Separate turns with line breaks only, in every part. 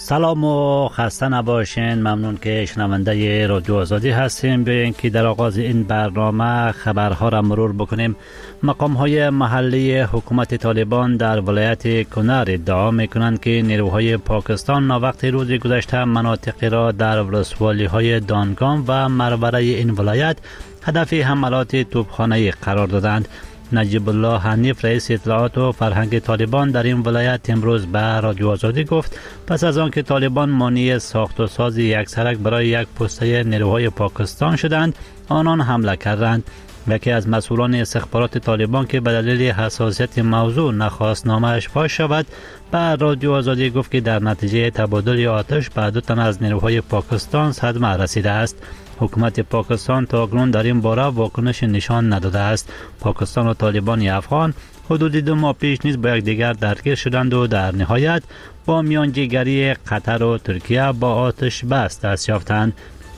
سلام و خسته نباشین. ممنون که شنونده رادیو آزادی هستیم. بیاین که در آغاز این برنامه خبرها را مرور بکنیم. مقام‌های محلی حکومت طالبان در ولایت کنر ادعا می‌کنند که نیروهای پاکستان ناوقت روز گذشته مناطقی را در ولسوالی‌های دانگام و مرورای این ولایت هدف حملات توپخانه‌ای قرار دادند. نجیب الله حنیف رئیس اطلاعات و فرهنگ طالبان در این ولایت امروز به رادیو آزادی گفت پس از آن که طالبان مانع ساخت و ساز یک سرک برای یک پسته نیروهای پاکستان شدند، آنان حمله کردند. یکی از مسئولان استخبارات طالبان که به دلیل حساسیت موضوع نخواست نامش فاش شود، به رادیو آزادی گفت که در نتیجه تبادل آتش به 2 تن از نیروهای پاکستان صدمه رسیده است. حکومت پاکستان تا اکنون در این باره واکنش نشان نداده است. پاکستان و طالبان افغان حدود 2 ماه پیش نیز با یکدیگر درگیر شدند و در نهایت با میانجیگری قطر و ترکیه با آتش بس دست یافتند.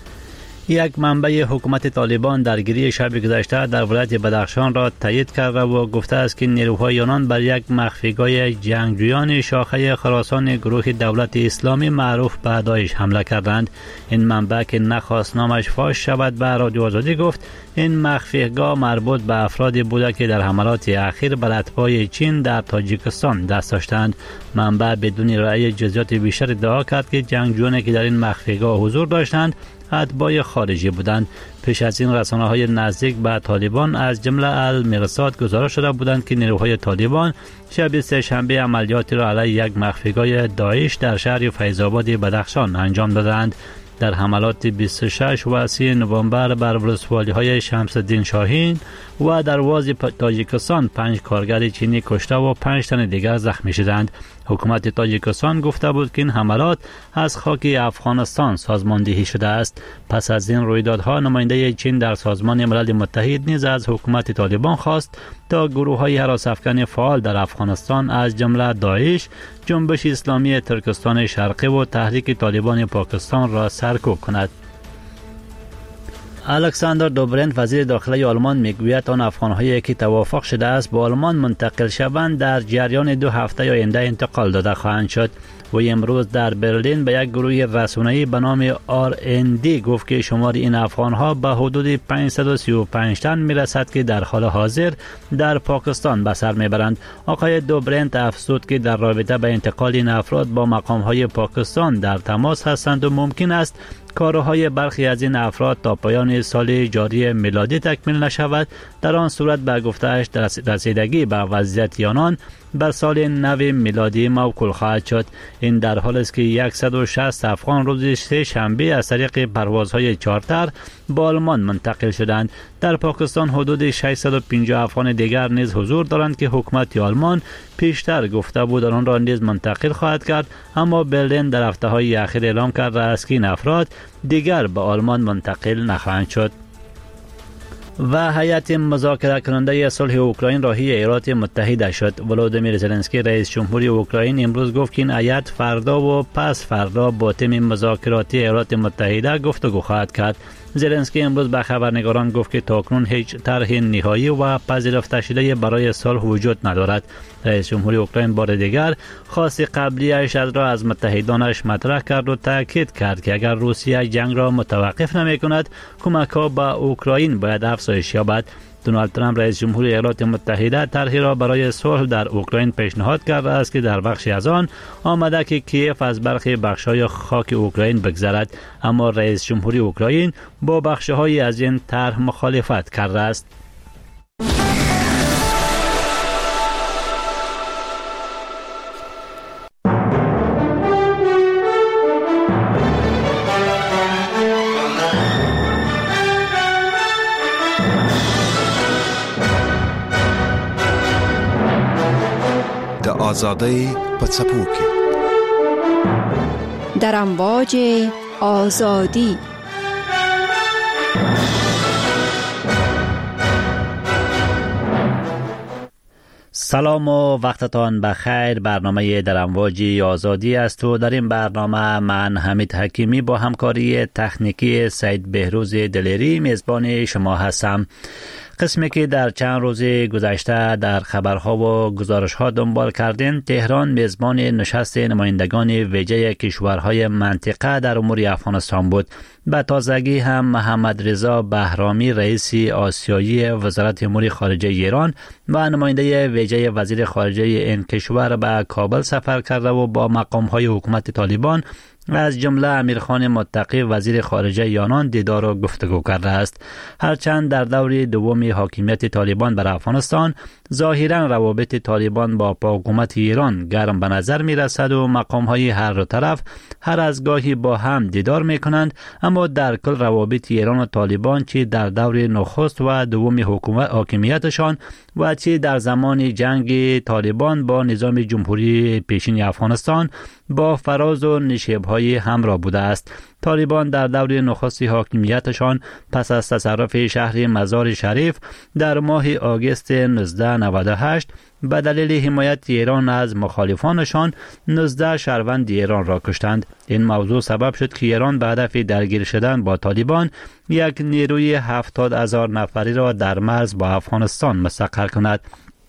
یک منبع حکومت طالبان درگیری شب گذشته در ولایت بدخشان را تایید کرده و گفته است که نیروهای آنان بر یک مخفیگاه جنگجویان شاخه خراسان گروه دولت اسلامی معروف به داعش حمله کردند. این منبع که نخواست نامش فاش شود به رادیو آزادی گفت این مخفیگاه مربوط به افرادی بوده که در حملات اخیر بر اتباع چین در تاجیکستان دست داشتند. منبع بدون رأی جزئیات بیشتر ادعا کرد که جنگجویانی که در این مخفیگاه حضور داشتند اتباع خارجی بودند. پیش از این رسانه‌های نزدیک به طالبان از جمله المرصاد گزارش شده بودند که نیروهای طالبان شب سه‌شنبه عملیاتی را علیه یک مخفیگاه داعش در شهر فیض‌آباد بدخشان انجام دادند. در حملات 26 و 30 نوامبر بر ولسوالی‌های شمس الدین شاهین و درواز تاجیکستان 5 کارگر چینی کشته و 5 تن دیگر زخمی شدند. حکومت تاجیکستان گفته بود که این حملات از خاک افغانستان سازماندهی شده است. پس از این رویدادها نماینده چین در سازمان ملل متحد نیز از حکومت طالبان خواست تا گروه‌های هراس‌افکن فعال در افغانستان از جمله داعش، جنبش اسلامی ترکستان شرقی و تحریک طالبان پاکستان را سرکوب کند. الکساندر دوبرنت وزیر داخلی آلمان میگوید آن افغان‌هایی که توافق شده است به آلمان منتقل شوند در جریان 2 هفته آینده انتقال داده خواهند شد. و امروز در برلین به یک گروه رسانه‌ای به نام RND گفت که شمار این افغان‌ها به حدود 535 تن میرسد که در حال حاضر در پاکستان به سر میبرند. آقای دوبرنت افزود که در رابطه با انتقال این افراد با مقام‌های پاکستان در تماس هستند و ممکن است کارهای برخی از این افراد تا پایان سال جاری میلادی تکمیل نشود. در آن صورت به گفته‌اش رسیدگی به وضعیت آنان بر سال نو میلادی موکول خواهد شد. این در حال است که 160 افغان روز سه‌شنبه از طریق پروازهای چارتر به آلمان منتقل شدند. در پاکستان حدود 650 افغان دیگر نیز حضور دارند که حکومت آلمان پیشتر گفته بود آن را نیز منتقل خواهد کرد، اما برلین در هفته‌های اخیر اعلام کرده است که این افراد دیگر به آلمان منتقل نخواهند شد. و هیئت مذاکره کننده صلح اوکراین راهی ایالات متحده شد. ولودیمیر زلنسکی رئیس جمهوری اوکراین امروز گفت که این هیئت فردا و پس فردا با تیم مذاکراتی ایالات متحده گفتگو خواهد کرد. زلنسکی امروز به خبرنگاران گفت که تاکنون هیچ طرح نهایی و پذیرفته شده برای صلح وجود ندارد. رئیس جمهوری اوکراین بار دیگر خواست قبلی اش را از متحدانش مطرح کرد و تاکید کرد که اگر روسیه جنگ را متوقف نمی کند کمک‌ها به اوکراین باید افزایش یابد. دونالد ترامپ رئیس جمهوری ایالات متحده طرحی را برای صلح در اوکراین پیشنهاد کرده است که در بخشی از آن آمده که کیف از برخی بخش‌های خاک اوکراین بگذرد، اما رئیس جمهوری اوکراین با بخش‌هایی از این طرح مخالفت کرده است.
آزادی پڅپو کې
در امواج آزادی.
سلام و وقتتان بخیر. برنامه در امواج آزادی است و در این برنامه من حمید حکیمی با همکاری تکنیکی سید بهروز دلیری میزبان شما هستم. قسمی که در چند روز گذشته در خبرها و گزارش‌ها دنبال کردین، تهران میزبان نشست نمایندگان ویژه کشورهای منطقه در امور افغانستان بود. به تازگی هم محمد رضا بهرامی رئیس آسیایی وزارت امور خارجه ایران و نماینده ویژه وزیر خارجه این کشور به کابل سفر کرده و با مقام‌های حکومت طالبان از جمله امیرخان متقی وزیر خارجه ایران دیدار و گفتگو کرده است. هرچند در دور دوم حاکمیت طالبان بر افغانستان ظاهرا روابط طالبان با حکومت ایران گرم به نظر می رسد و مقام‌های هر دو طرف هر از گاهی با هم دیدار می کنند، اما در کل روابط ایران و طالبان چه در دور نخست و دوم حاکمیتشان و چه در زمان جنگ طالبان با نظام جمهوری پیشین افغانستان با فراز و نشیب‌های همراه بوده است. طالبان در دور نخست حاکمیتشان پس از تصرف شهر مزار شریف در ماه آگوست 1998 به دلیل حمایت ایران از مخالفانشان 19 شهروند ایران را کشتند. این موضوع سبب شد که ایران به هدف درگیر شدن با طالبان یک نیروی 70,000 نفری را در مرز با افغانستان مستقر کند.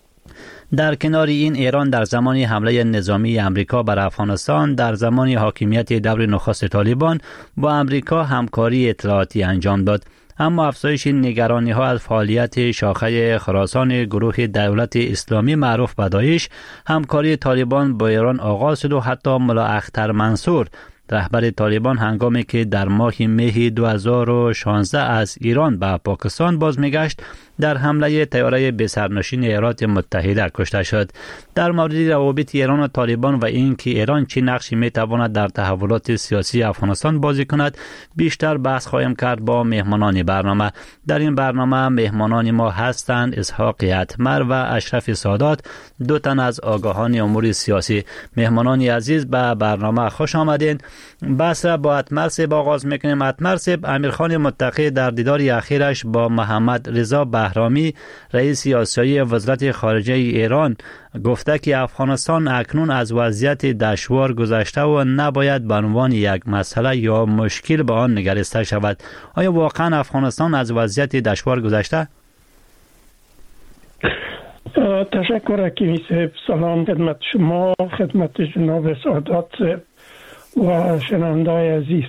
در کنار این، ایران در زمان حمله نظامی امریکا بر افغانستان در زمان حاکمیت دور نخست طالبان با امریکا همکاری اطلاعاتی انجام داد. اما افزایش نگرانی ها از فعالیت شاخه خراسان گروه دولت اسلامی معروف به داعش، همکاری طالبان با ایران آغاز شد و حتی ملا اختر منصور رهبر طالبان هنگامی که در ماه مه 2016 از ایران به پاکستان باز میگشت در حمله طیاره بی‌سرنشین ایالات متحده کشته شد. در مورد روابط ایران و طالبان و اینکه ایران چه نقشی میتواند در تحولات سیاسی افغانستان بازی کند بیشتر بحث خواهیم کرد با مهمانان برنامه. در این برنامه مهمانان ما هستند اسحاق اتمر و اشرف سادات، دو تن از آگاهان امور سیاسی. مهمانان عزیز به برنامه خوش آمدین. بحث را با اتمر صاحب آغاز میکنیم. اتمر صاحب، امیرخان متقی در دیداری اخیرش با محمد رضا بهرامی رئیس آسیایی وزارت خارجه ایران گفته که افغانستان اکنون از وضعیت دشوار گذشته و نباید به عنوان یک مسئله یا مشکل به آن نگریسته شود. آیا واقعا افغانستان از وضعیت دشوار گذشته؟
تشکر حکیمی صاحب. سلام خدمت شما، خدمت جناب سادات و شنونده‌های عزیز.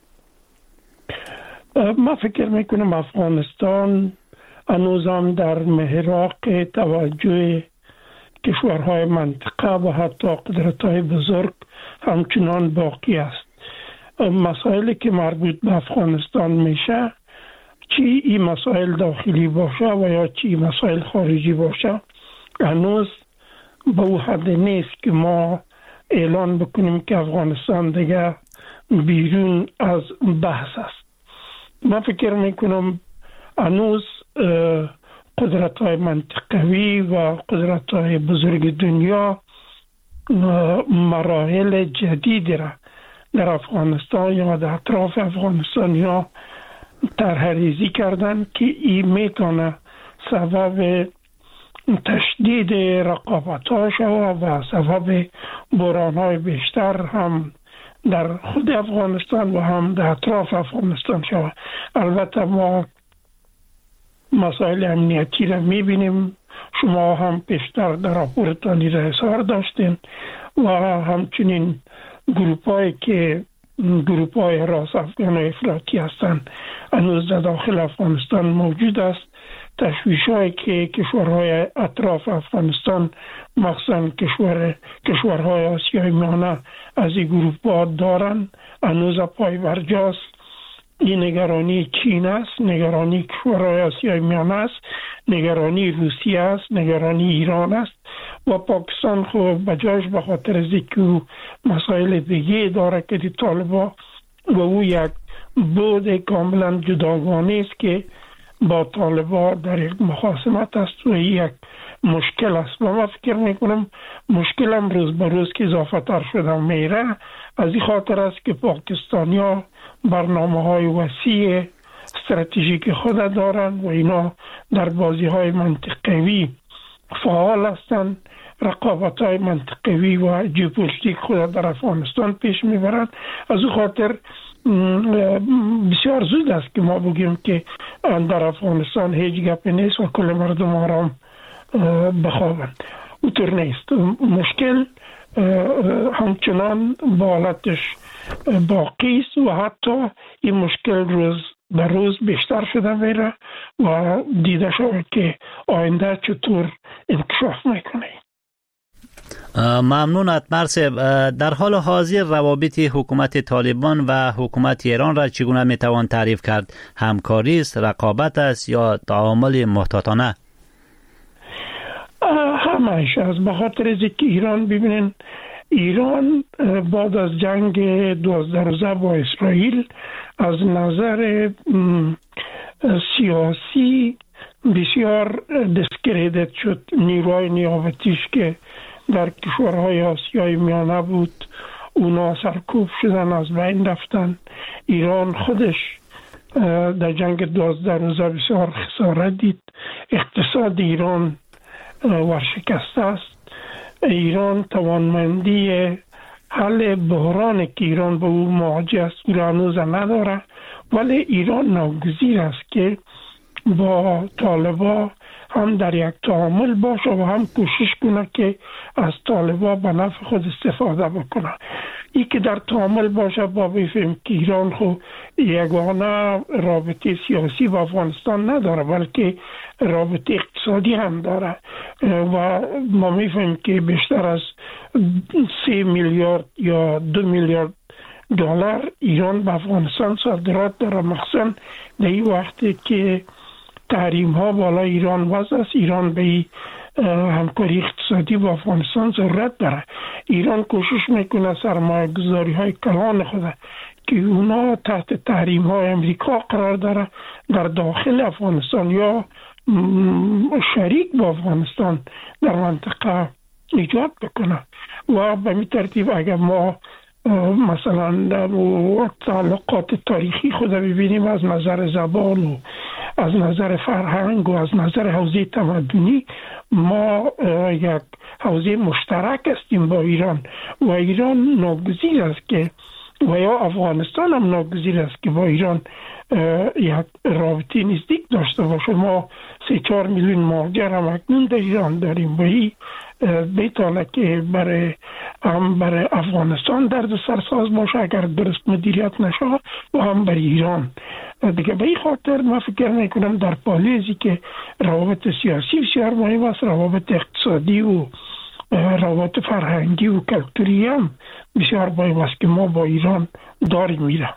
ما فکر میکنم افغانستان هنوزم در محراق توجه کشورهای منطقه و حتی قدرت‌های بزرگ همچنان باقی است. مسائلی که مربوط به افغانستان میشه، چی این مسائل داخلی باشه و یا چی مسائل خارجی باشه، هنوز به او حد نیست که ما اعلان بکنیم که افغانستان دیگه بیرون از بحث است. من فکر میکنم هنوز قدرت‌های منطقوی و قدرت‌های بزرگ دنیا مراحل جدیدی را در افغانستان یا در اطراف افغانستان یا طرح‌ریزی کردن که این میتونه سبب تشدید رقابت‌ها شود و سبب بحران‌های بیشتر هم در خود افغانستان و هم در اطراف افغانستان شود. البته ما مسائل امنیتی را میبینیم، شما هم پیشتر در راپورتانی را اظهار داشتین و همچنین گروپ‌هایی که گروپ‌های حراس افغان و افراطی هستند هنوز در داخل افغانستان موجود است. تشویش‌هایی که کشورهای اطراف افغانستان مخصوصا کشورهای آسیای میانه از این گروپ‌ها دارند هنوز پای برجاست. این نگرانی چین است، نگرانی کشورهای آسیای میانه است، نگرانی روسیه است، نگرانی ایران است و پاکستان خب بجاش به خاطر از اینکه مسائل دیگه داره که دی طالبان و او یک بود کاملا جداگانه است که با طالبان در یک مخاصمت است و یک مشکل است و من فکر میکنم مشکلم روز به روز که اضافه تر شده میره. از این خاطر است که پاکستانی ها برنامه های وسیع استراتژیک خود دارند و اینا در بازی های منطقوی فعال هستند. رقابت های منطقوی و ژئوپلیتیک خود در افغانستان پیش میبرند. از این خاطر بسیار زود است که ما بگیم که در افغانستان هیچ گپی نیست و کل مردم آرام بخوابند. اونطور نیست. مشکل همچنان با حالتش باقی است و حتی این مشکل روز به روز بیشتر شده میره و دیده شود که آینده چطور انکشاف میکنه.
ممنون اتمر صاحب. در حال حاضر روابط حکومت طالبان و حکومت ایران را چگونه میتوان تعریف کرد؟ همکاری است، رقابت است یا تعامل محتاطانه؟
همهش است. به خاطر از که ایران ببینین، ایران بعد از جنگ 12 با اسرائیل از نظر سیاسی بسیار دسکریدت شد. نیروهای نیابتیش که در کشورهای آسیای میانه بود اونا سرکوب شدن، از بین رفتن. ایران خودش در جنگ 12 بسیار خسارت دید. اقتصاد ایران ورشکسته است. ایران توانمندی حل بحرانی که ایران به او مواجه است او را هنوز نداره، ولی ایران ناگزیر است که با طالبان هم در یک تعامل باشه و هم کوشش کنه که از طالبان به نفع خود استفاده بکنه. ای که در تعامل باشه با بفهم که ایران خو یگانه رابطه سیاسی با افغانستان نداره بلکه رابطه اقتصادی هم داره و ما میفهم که بیشتر از 3 میلیارد یا 2 میلیارد دلار ایران به افغانستان صادرات داره، مخصوصا در این وقتی که تحریم ها بالا ایران وضع است. ایران به همکاری اقتصادی با افغانستان ضرورت داره. ایران کوشش میکنه سرمایه گذاری های کلان خود که اونا تحت تحریم های امریکا قرار داره در داخل افغانستان یا شریک با افغانستان در منطقه ایجاد بکنه و به می ترتیب اگر ما مثلا در تعلقات تاریخی خود ببینیم از نظر زبان و از نظر فرهنگ و از نظر حوزه تمدنی ما یک حوزه مشترک هستیم با ایران و ایران ناگزیر است که و یا افغانستان هم ناگزیر است که با ایران یک رابطه نزدیک داشته باشه. ما 3-4 میلیون مهاجر هم اکنون در ایران داریم و این بیتانه که برای افغانستان درد سرساز باشه اگر درست مدیریت نشه و هم برای ایران دیگه. به این خاطر من فکر میکنم در پالیزی که روابط سیاسی بسیار مهم است، روابط اقتصادی و روابط فرهنگی و کلتوری هم بسیار مهم است که ما با ایران داریم میرم.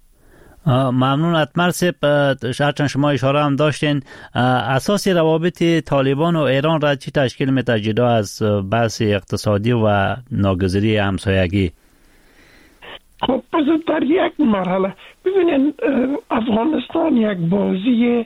ممنون اتمر صاحب. هرچند شما اشاره هم داشتین اساس روابط طالبان و ایران را چی تشکیل میده جدا از بحث اقتصادی و ناگزیری همسایگی؟
خب پس در یک مرحله ببینید افغانستان یک بازی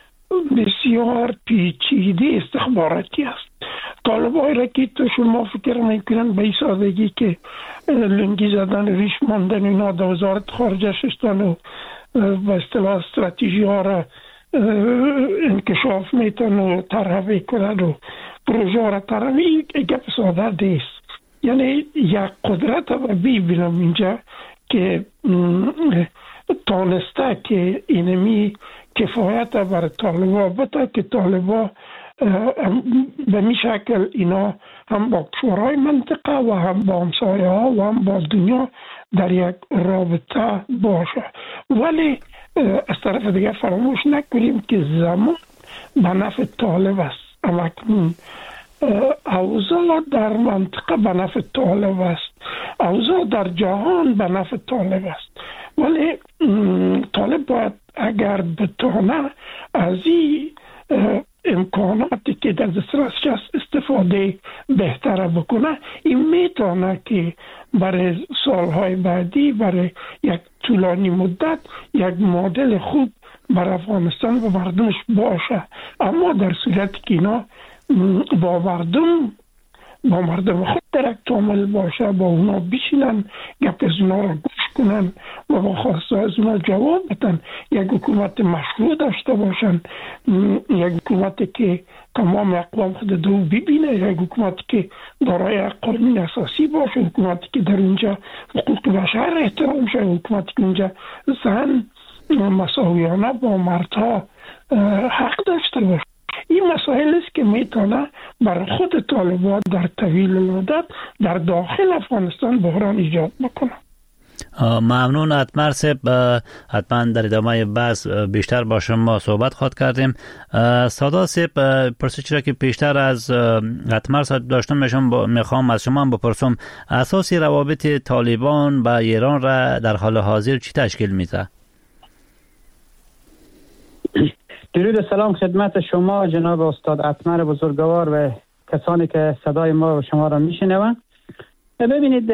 بسیار پیچیده استخباراتی است. طالبای را که تو شما فکر میکنن به این سادگی که لنگی زدن ریش ماندن اینا در وزارت خارجه شستن و به اصطلاح استراتژی ها را انکشاف میتن و طرح کنن و پروژه ها را طرح گپ ساده دیست. یعنی یک قدرت را ببینم اینجا که تانسته که اینمی کفایت برای طالبان بده که طالبان به می شکل اینا هم با کشورهای منطقه و هم با همسایه ها و هم با دنیا در یک رابطه باشه. ولی از طرف دیگر فراموش نکنیم که زمان به نفع طالب است. اما اوضاع در منطقه به نفع طالب است، اوضاع در جهان به نفع طالب است. ولی طالب باید اگر بتونه از این امکاناتی که در دسترسش است استفاده بهتر بکنه، این میتونه که برای سالهای بعدی برای یک طولانی مدت یک مدل خوب برای افغانستان و مردمش باشه. اما در صورتی که اینا با مردم خود در یک تعامل باشه، با اونا بشینن گپ از اونا را گوش کنن و با خواسته از ما جواب بدن، یک حکومت مشروع داشته باشن، یک حکومت که تمام اقوام خود دو ببینه، یک حکومت که دارای قانون اساسی باشه، حکومتی که در اونجا حقوق بشر احترام شه، حکومتی که اونجا زن مساویانه با مردها حق داشته باشه. این مسائل است که میتونه برای خود طالبان در طویل المدت در داخل افغانستان بحران ایجاد بکنه.
ممنون اتمر صاحب، حتما در ادامه بحث بیشتر با شما صحبت خواهد کردیم. سادا صاحب، پرسش را که پیشتر از اتمر صاحب داشتم میخوام از شما بپرسم، اساسی روابط طالبان با ایران را در حال حاضر چی تشکیل میده؟
درود و سلام خدمت شما جناب استاد اتمر بزرگوار و کسانی که صدای ما و شما را میشنوند. ببینید،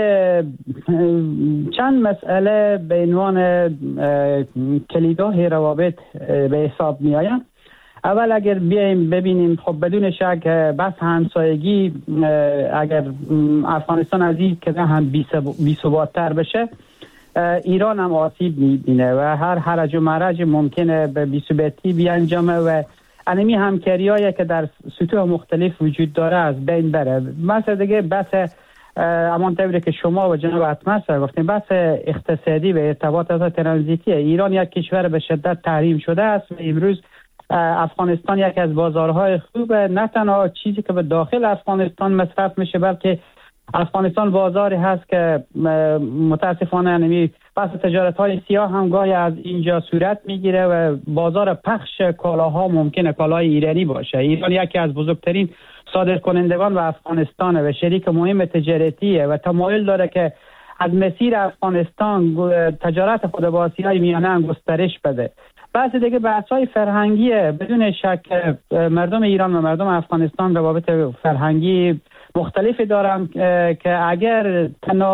چند مسئله به عنوان کلیدهای روابط به حساب می آیند. اول اگر بیایم ببینیم، خب بدون شک بس همسایگی اگر افغانستان از این که هم بی‌ثبات‌تر بشه، ایران هم آسیب می‌بینه و هر حرج و مرج ممکنه به بی‌ثباتی بیانجامه و انمی همکاریایی که در سطوح مختلف وجود داره از بین بره. مثلا دیگه بس همانطوری که شما و جناب اتمر گفتین، بس اقتصادی و ارتباطات ترانزیتی، ایران یک کشور به شدت تحریم شده است و امروز افغانستان یکی از بازارهای خوب، نه تنها چیزی که به داخل افغانستان مصرف میشه، بلکه افغانستان بازاری هست که متاسفانه انمی بس تجارت‌های سیاه هم گاهی از اینجا صورت میگیره و بازار پخش کالاها ممکنه کالای ایرانی باشه. ایران یکی از بزرگترین صادرکنندگان و افغانستان و شریک مهم تجارتیه و تمایل داره که از مسیر افغانستان تجارت خود با آسیای میانه گسترش بده. بحث دیگه بحث‌های فرهنگیه. بدون شک مردم ایران و مردم افغانستان روابط فرهنگی مختلفی دارن که اگر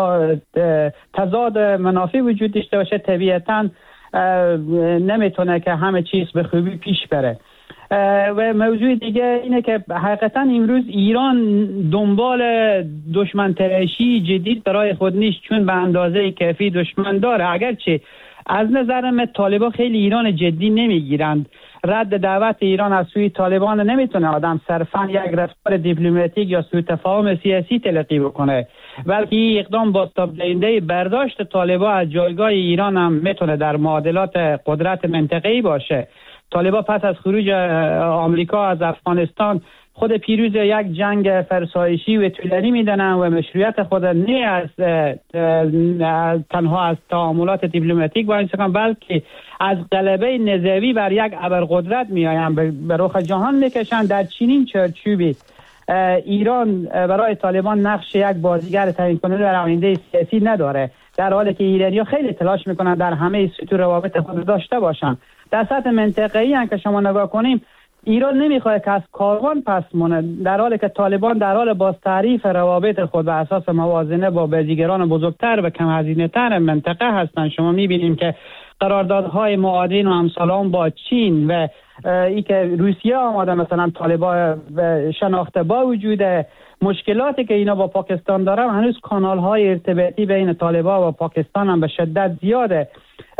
تضاد منافع وجود داشته باشه، طبیعتاً نمیتونه که همه چیز به خوبی پیش بره. و موضوع دیگه اینه که حقیقتا امروز ایران دنبال دشمن تراشی جدید برای خود نیست، چون به اندازه کافی دشمن داره. اگرچه از نظر من طالبان خیلی ایران جدی نمیگیرند. رد دعوت ایران از سوی طالبان نمیتونه آدم صرفاً یک رفتار دیپلماتیک یا سوء تفاهم سیاسی تلقی بکنه، بلکه این اقدام بازتاب دهنده برداشت طالبان از جایگاه ایران هم میتونه در معادلات قدرت منطقه‌ای باشه. طالبان پس از خروج آمریکا از افغانستان خود پیروز یک جنگ فرسایشی و طولانی میدانند و مشروعیت خود نه از تنها از تعاملات دیپلماتیک با اینسان، بلکه از غلبه نظامی بر یک ابرقدرت میآیند به رخ جهان میکشند. در چنین چارچوبی ایران برای طالبان نقش یک بازیگر تعیین کننده در آینده سیاسی نداره، در حالی که ایرانی‌ها خیلی تلاش میکنند در همه سطوح روابط خود داشته باشند. در سطح منطقه‌ای هم که شما نگاه کنیم، ایران نمیخواد که از کاروان پس مونه، در حالی که طالبان در حال باز تعریف روابط خود به اساس موازنه با بازیگران بزرگتر و کم هزینه‌تر منطقه هستند. شما میبینیم که قراردادهای معادن و همسالان با چین و ای که روسیه آماده مثلا طالبان شناخته با وجود مشکلاتی که اینا با پاکستان دارن، هنوز کانال‌های ارتباطی بین طالبان و پاکستان هم به شدت زیاده.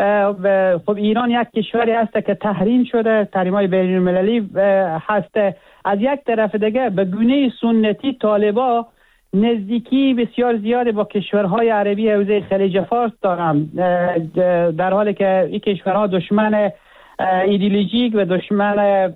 خب ایران یک کشوری هست که تحریم شده، تحریم‌های بین‌المللی هست. از یک طرف دیگه به گونه سنتی طالبان نزدیکی بسیار زیاد با کشورهای عربی حوزه خلیج فارس دارن، در حالی که این کشورها دشمن ایدئولوژیک و دشمن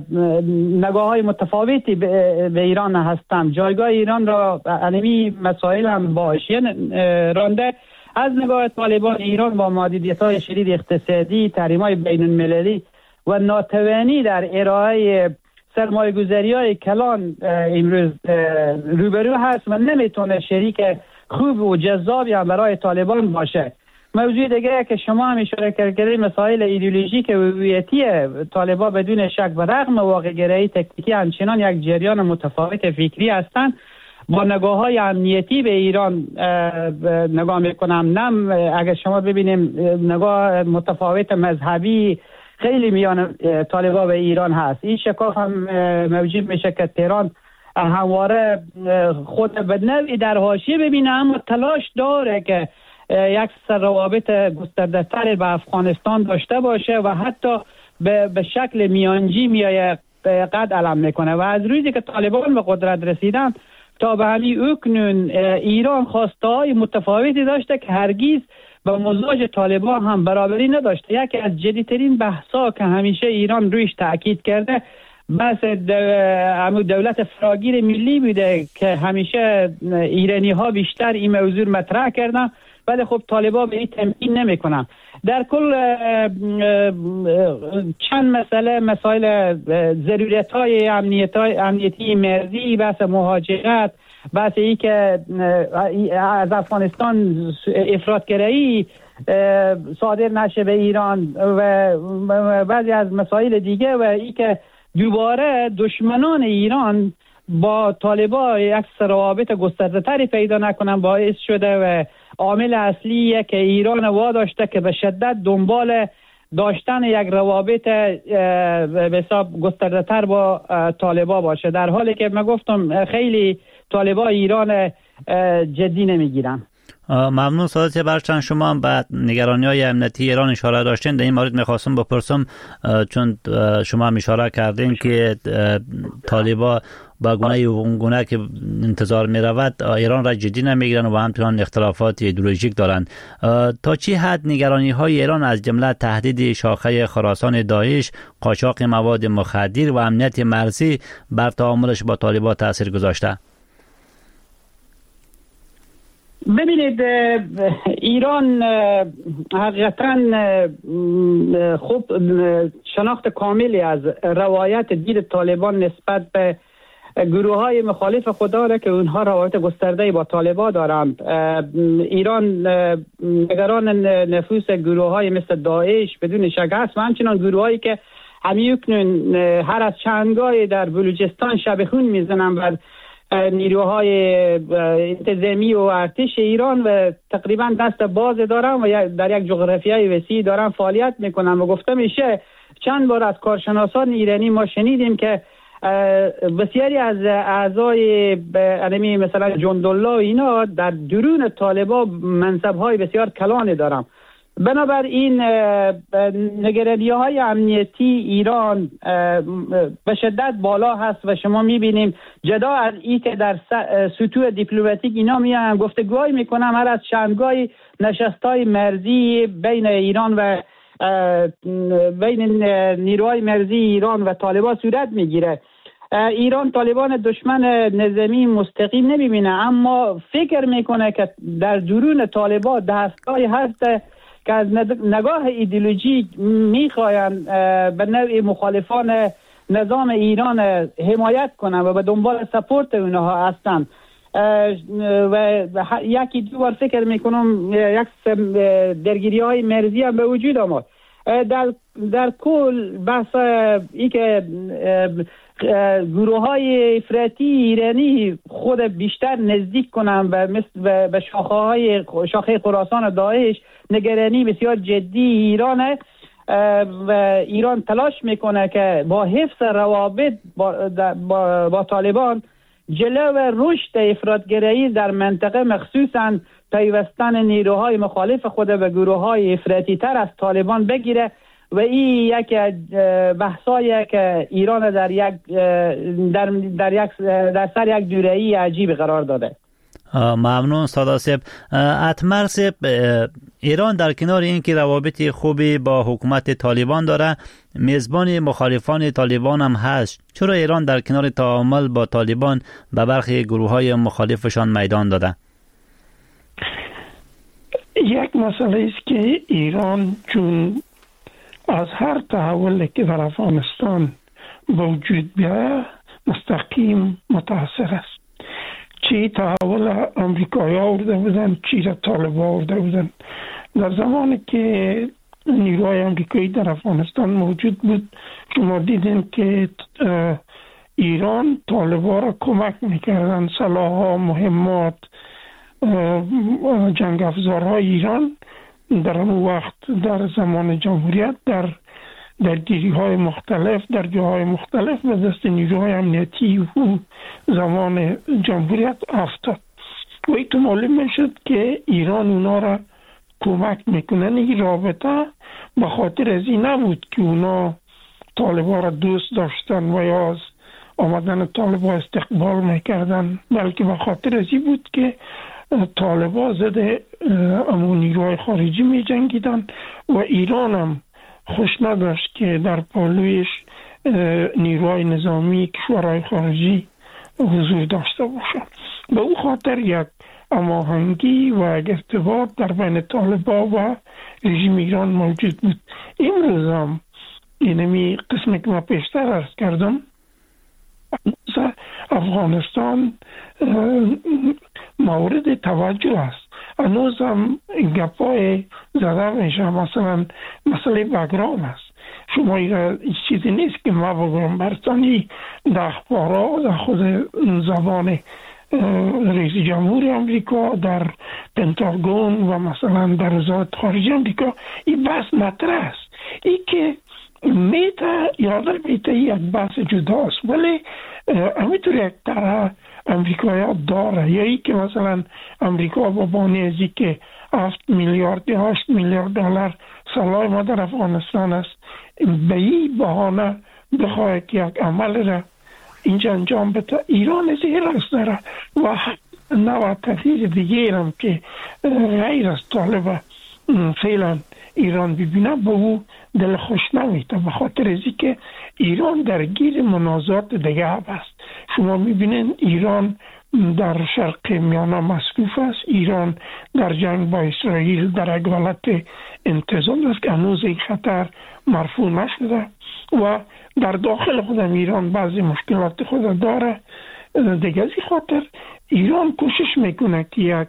نگاه‌های متفاوتی به ایران هستند. جایگاه ایران را انمی مسائل هم با حاشیه رانده. از نگاه طالبان ایران با محدودیت‌های شدید اقتصادی، تحریم‌های بین‌المللی و ناتوانی در ارائه سرمایه‌گذاری‌های کلان امروز روبرو هست و نمیتونه شریک خوب و جذابی هم برای طالبان باشه. موضوع دیگه که شما هم اشاره کردید، مسائل ایدئولوژیک و هویتی طالبان بدون شک و رغم واقع‌گرایی تکتیکی همچنان یک جریان متفاوت فکری هستند. با نگاه‌های امنیتی به ایران نگاه میکنم، نه اگر شما ببینیم نگاه متفاوت مذهبی خیلی میان طالبان به ایران هست. این شکاف هم موجود میشه که تهران همواره خود به نوعی در حاشیه ببینه، اما تلاش داره که یک روابط گسترده تر با افغانستان داشته باشه و حتی به شکل میانجی میایه قد علم میکنه. و از روزی که طالبان به قدرت رسیدن تا به همین اکنون ایران خواسته‌های متفاوتی داشته که هرگز با مزاج طالبان هم برابری نداشته. یکی از جدیدترین بحثا که همیشه ایران رویش تاکید کرده بحث دولت فراگیر ملی بوده که همیشه ایرانی ها بیشتر این موضوع مطرح کردن، ولی خب طالبان به این تمکین نمی کنن. در کل چند مسائل ضرورت های امنیتی مرزی، بحث مهاجرت، بحث ای که از افغانستان افراطگرایی صادر نشه به ایران و بعضی از مسائل دیگه و ای که دوباره دشمنان ایران با طالبان یک روابط گسترده تری پیدا نکنن باعث شده و عامل اصلیه که ایران واداشته که به شدت دنبال داشتن یک روابط به حساب گسترده تر با طالبان باشه، در حالی که من گفتم خیلی طالبان ایران جدی نمیگیرن.
ممنون سعادت برچن. شما هم به نگرانی‌های امنیتی ایران اشاره داشتین. در این مورد می‌خواستم بپرسم، چون شما هم اشاره کردین که طالبان با گونه که انتظار می‌رود ایران را جدی نمیگیرن و همچنان اختلافات ایدئولوژیک دارند. تا چه حد نگرانی‌های ایران از جمله تهدید شاخه خراسان داعش، قاچاق مواد مخدر و امنیت مرزی بر تعاملش با طالبان تاثیر گذاشته؟
ببینید، ایران حقیقتاً خوب شناخت کاملی از روایت دید طالبان نسبت به گروه های مخالف خود داره که اونها روایت گسترده با طالبان دارند. ایران نگران نفوذ گروه های مثل داعش بدون شک است و همچنان گروه هایی که همیکنون هر از چندگاهی در بلوچستان شبخون میزنن بر نیروهای انتظامی و ارتش ایران و تقریبا دست باز دارن و در یک جغرافیای وسیع دارن فعالیت میکنن. و گفته میشه چند بار از کارشناسان ایرانی ما شنیدیم که بسیاری از اعضای مثلا جندالله و اینا در درون طالبان منصب‌های بسیار کلانی دارن. بنابراین نگرانی‌های امنیتی ایران به شدت بالا هست و شما می‌بینیم جدا از این که در سطوح دیپلماتیک اینا میان گفتگوهای میکنن، هر از چندگاهی نشست‌های مرزی بین ایران و بین نیروهای مرزی ایران و طالبان صورت میگیره. ایران طالبان دشمن نظامی مستقیم نمی‌بینه، اما فکر میکنه که در درون طالبان دستگاهی هست که از نگاه ایدئولوژیک میخواین به نوع مخالفان نظام ایران حمایت کنن و به دنبال سپورت اونها هستن. و یکی دو بار فکر میکنم یک درگیری های مرزی هم به وجود آمد. در کل بحث ای که گروه های افراطی ایرانی خود بیشتر نزدیک کنن و مثل به شاخه خراسان داعش نگرانی بسیار جدی ایرانه و ایران تلاش میکنه که با حفظ روابط با طالبان جلو رشد افراطگرایی در منطقه مخصوصا پیوستن نیروهای مخالف خود به گروه های افراطی تر از طالبان بگیره و این یک بحثایی که ایران در سر یک دوره‌ای عجیب قرار داده.
ممنون سادا صاحب. اتمر صاحب، ایران در کنار اینکه روابط خوبی با حکومت طالبان داره، میزبان مخالفان طالبان هم هست. چرا ایران در کنار تعامل با طالبان به برخی گروه‌های مخالفشان میدان داده؟
یک مسئله است که ایران چون از هر تحولی که در افغانستان وجود بیاید مستقیم متاثر است. چی تحول امریکایی آورده بودن، چی را طالبان آورده بودن. در زمانی که نیروهای امریکایی در افغانستان موجود بود شما دیدین که ایران طالبان را کمک میکردن، سلاح‌ها، مهمات، جنگ افزارهای ایران در اون وقت در زمان جمهوریت در درگیری‌های مختلف در جاهای مختلف به دست نیروهای امنیتی و زمان جمهوریت افتاد و این معلوم میشد که ایران اونا را کمک میکنن. این رابطه به خاطر از این نبود که اونا طالبان را دوست داشتن و یا از آمدن طالبان استقبال میکردن، بلکه به خاطر از این بود که طالبان ضد امون نیروهای خارجی می جنگیدن و ایران هم خوش نداشت که در پالویش نیروهای نظامی کشورهای خارجی حضور داشته باشند. به او خاطر یک هماهنگی و یک ارتباط در بین طالبان و رژیم ایران موجود بود. امروز هم اینمی قسمی که ما پیشتر عرض کردم، افغانستان مورد توجه است. هنوز هم گپای زده میشه، مثلا مسئله بگرام است. شما این چیزی نیست که ما بگویم، برتانی در اخبارات در خود زبان رئیس جمهور امریکا، در پنتاگون و مثلا در وزارت خارجه امریکا این بحث مطرح است. این که میته یادم میته یک بحث جداست، ولی همینطور یک طرح امریکایی داره، یا ای که مثلا امریکا با بانی ازی که 7 میلیارد یا 8 میلیارد دلار سالهای ما در افغانستان است، به این بهانه بخواه که یک عمل را اینجا انجام بده. ایران از این راست داره و نوع تفیر دیگه هم که غیر از طالب فعلا ایران ببینه به او دل خوش نمیده، به خاطر ازی که ایران درگیر منازعات دیگه است. شما میبینین ایران در شرق میانه مصروف است، ایران در جنگ با اسرائیل در یک حالت انتظار است که هنوز این خطر مرفوع نشده و در داخل خودم ایران بعضی مشکلات خود داره. دیگه از این خاطر ایران کوشش میکنه که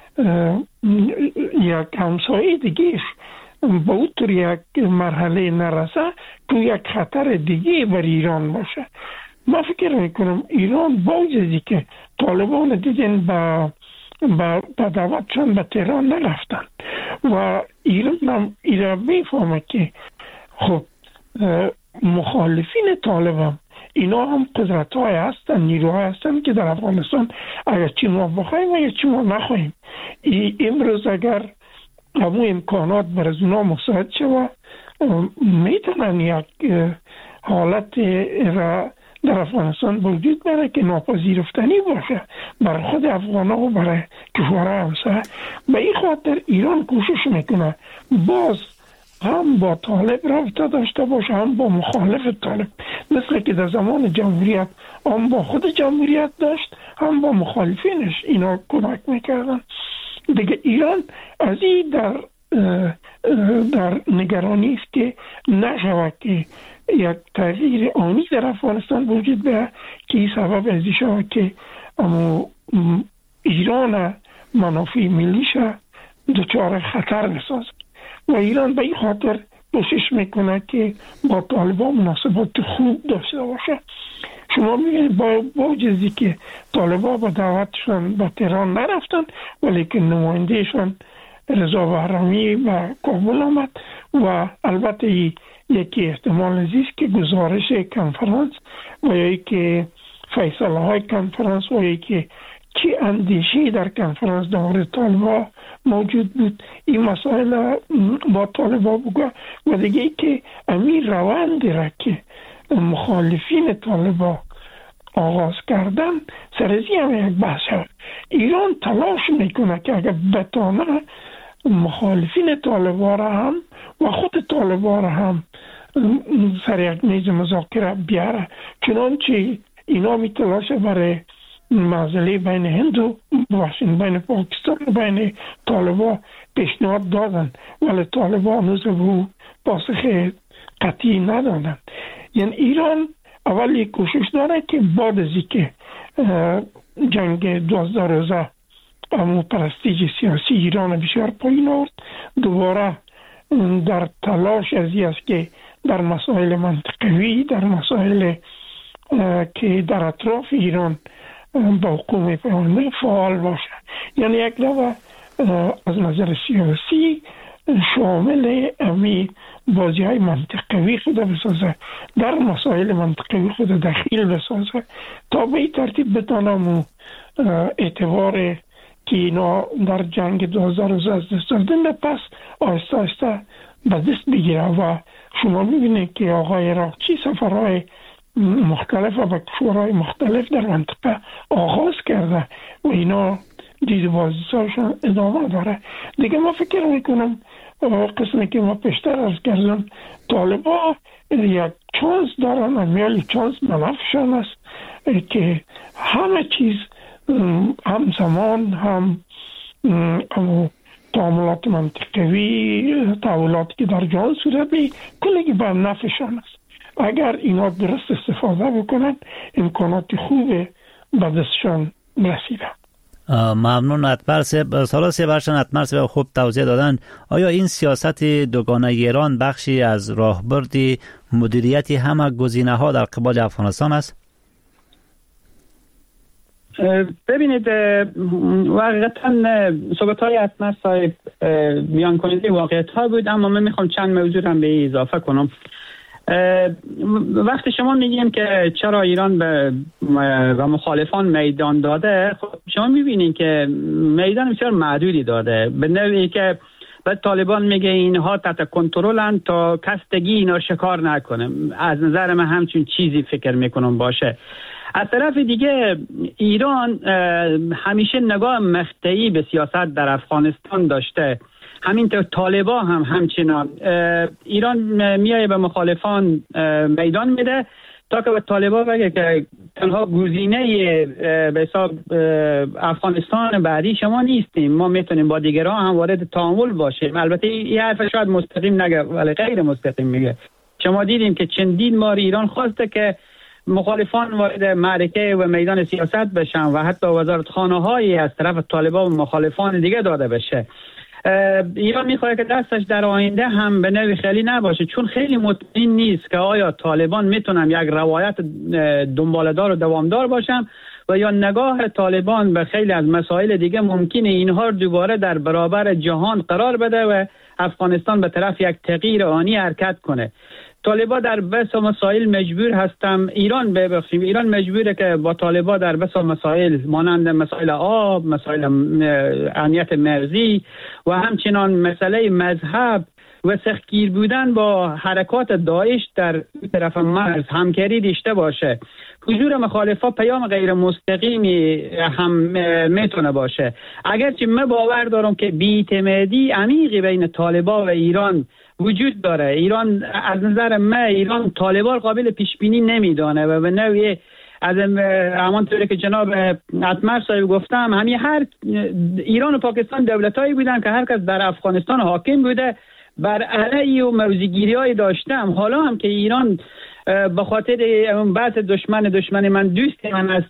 یک همسایه دیگه با او طور یک مرحله نرسه تو یک خطر دیگه بر ایران باشه. من فکر میکنم ایران باوجدی که طالبان دیدن با دعوتشان به تهران نرفتن و ایران هم ایران میفهمه که خب مخالفین طالبان اینا هم قدرت های هستن، نیروهای هستن که در افغانستان اگر چی ما بخوایم اگر چی ما نخواهیم، امروز اگر همون امکانات بر از اونا مساعد شود میتونن یک حالت را در افغانستان وجود بره که ناپذیرفتنی باشه برای خود افغان ها و برای کشورهای همسایه. به این خاطر ایران کوشش میکنه باز هم با طالب رابطه داشته باشه هم با مخالف طالب، مثل که در زمان جمهوریت هم با خود جمهوریت داشت هم با مخالفینش اینا کمک میکردن. دیگه ایران از این در نگرانی است که نشود که یک تغییر آنی در افغانستان وجود بیاید که این سبب ازی شود که ایران منافع ملیش دچار خطر بسازد و ایران به این خاطر کوشش میکنه که با طالبان مناسبات خوب داشته باشه. شما میگید با جزی که طالبان با دعوتشان به تهران نرفتن ولی که نمایندهشان رضا بهرامی و کابل آمد و البته یکی احتمال زیست که گزارش کنفرانس و یکی فیصله های کنفرانس و یکی چی اندیشی در کنفرانس در مورد طالبان موجود بود این مسائل با طالبان بگو و دیگه ای که امیر روندی را که مخالفین طالبان آغاز کردن سرزی هم یک بحث شد. ایران تلاش میکنه که اگر بتانه مخالفین طالبان را هم و خود طالبان را هم سر یک میز مذاکره بیاره، چنانچه اینا می تلاشه برای معضله بین هند و بین پاکستان و بین طالبان پیشنهاد دادن ولی طالبان هنوز به پاسخ قطعی ندادن. یعنی ایران اولی کوشش داره که بعد از اینکه جنگ 12 روزه امو پرستیج سیاسی ایران بسیار پایین آورد، دوباره در تلاش از این است که در مسائل منطقوی در مسائل که در اطراف ایران با حکومت پیوندی فعال باشه. یعنی یک دفعه از نظر سیاسی شامل امی بازی های منطقوی خود بسازه، در مسائل منطقوی خود دخیل بسازه تا به این ترتیب بتانم اعتبار که اینا در جنگ 2000 از دست دادن، پس آهسته آهسته به دست بگیره. و شما میبینید که آقای عراقچی سفرهای مختلف و به کشورهای مختلف در منطقه آغاز کرده و اینا دیدبازیشان ادامه داره. دیگه ما فکر میکنم قسمی که ما پیشتر از کردم، طالبا یک چانس دارن، امیالی چانس منافشان است که همه چیز هم زمان هم تعاملات منطقوی، تعاملاتی که در جهان صورت می کلی به نفعشان است. اگر اینا درست استفاده بکنن امکانات خوب به دستشان رسیده.
ممنون اتمر صاحب. سالا برشان اتمر صاحب خوب توضیح دادن. آیا این سیاست دوگانه ایران بخشی از راهبرد مدیریت همه گزینه‌ها در قبال افغانستان است؟
ببینید، واقعا صحبت‌های اتمر صاحب بیان کننده واقعیت‌ها بود، اما من میخوام چند موضوع هم به اضافه کنم. وقتی شما میگیم که چرا ایران و مخالفان میدان داده، خب شما میبینید که میدان بسیار معدودی داده، به نوعی که بعد طالبان میگه اینها تحت کنترلن تا کستگی اینا شکار نکنه. از نظر من همچون چیزی فکر میکنم باشه. از طرف دیگه ایران همیشه نگاه مقطعی به سیاست در افغانستان داشته، همینطور طالبا هم همچنان. ایران میایه به مخالفان میدان میده تا که به طالبا بگه که تنها گزینه به حساب افغانستان بعدی شما نیستیم، ما میتونیم با دیگران هم وارد تعامل باشیم. البته این حرف شاید مستقیم نگه ولی غیر مستقیم میگه. شما دیدیم که چندین بار ایران خواسته که مخالفان وارد معرکه و میدان سیاست بشن و حتی وزارتخانه‌هایی از طرف طالبان و مخالفان دیگه داده بشه. ایران میخواد که دستش در آینده هم به نوعی خیلی نباشه، چون خیلی مطمئن نیست که آیا طالبان میتونن یک روایت دنباله‌دار و دوامدار باشن و یا نگاه طالبان به خیلی از مسائل دیگه ممکنه اینها دوباره در برابر جهان قرار بده و افغانستان به طرف یک تغییر آنی حرکت کنه. طالبا در بس مسائل مجبور هستم، ایران مجبوره که با طالبا در بس مسائل مانند مسائل آب، مسائل امنیت مرزی و همچنان مسئله مذهب و سختگیر بودن با حرکات داعش در طرف مرز همکاری داشته باشه. حضور مخالفا پیام غیر مستقیمی هم میتونه باشه. اگرچه من باور دارم که بی‌اعتمادی عمیقی بین طالبا و ایران وجود داره. ایران از نظر من ایران طالبان قابل پیش بینی نمیدانه و به نوعی از همانطوری که جناب اتمر صاحب گفتم، هر ایران و پاکستان دولتایی بودن که هر کس در افغانستان حاکم بوده بر علیه و موضع‌گیری‌های داشتم. حالا هم که ایران به خاطر اون بعض دشمن من دوست من از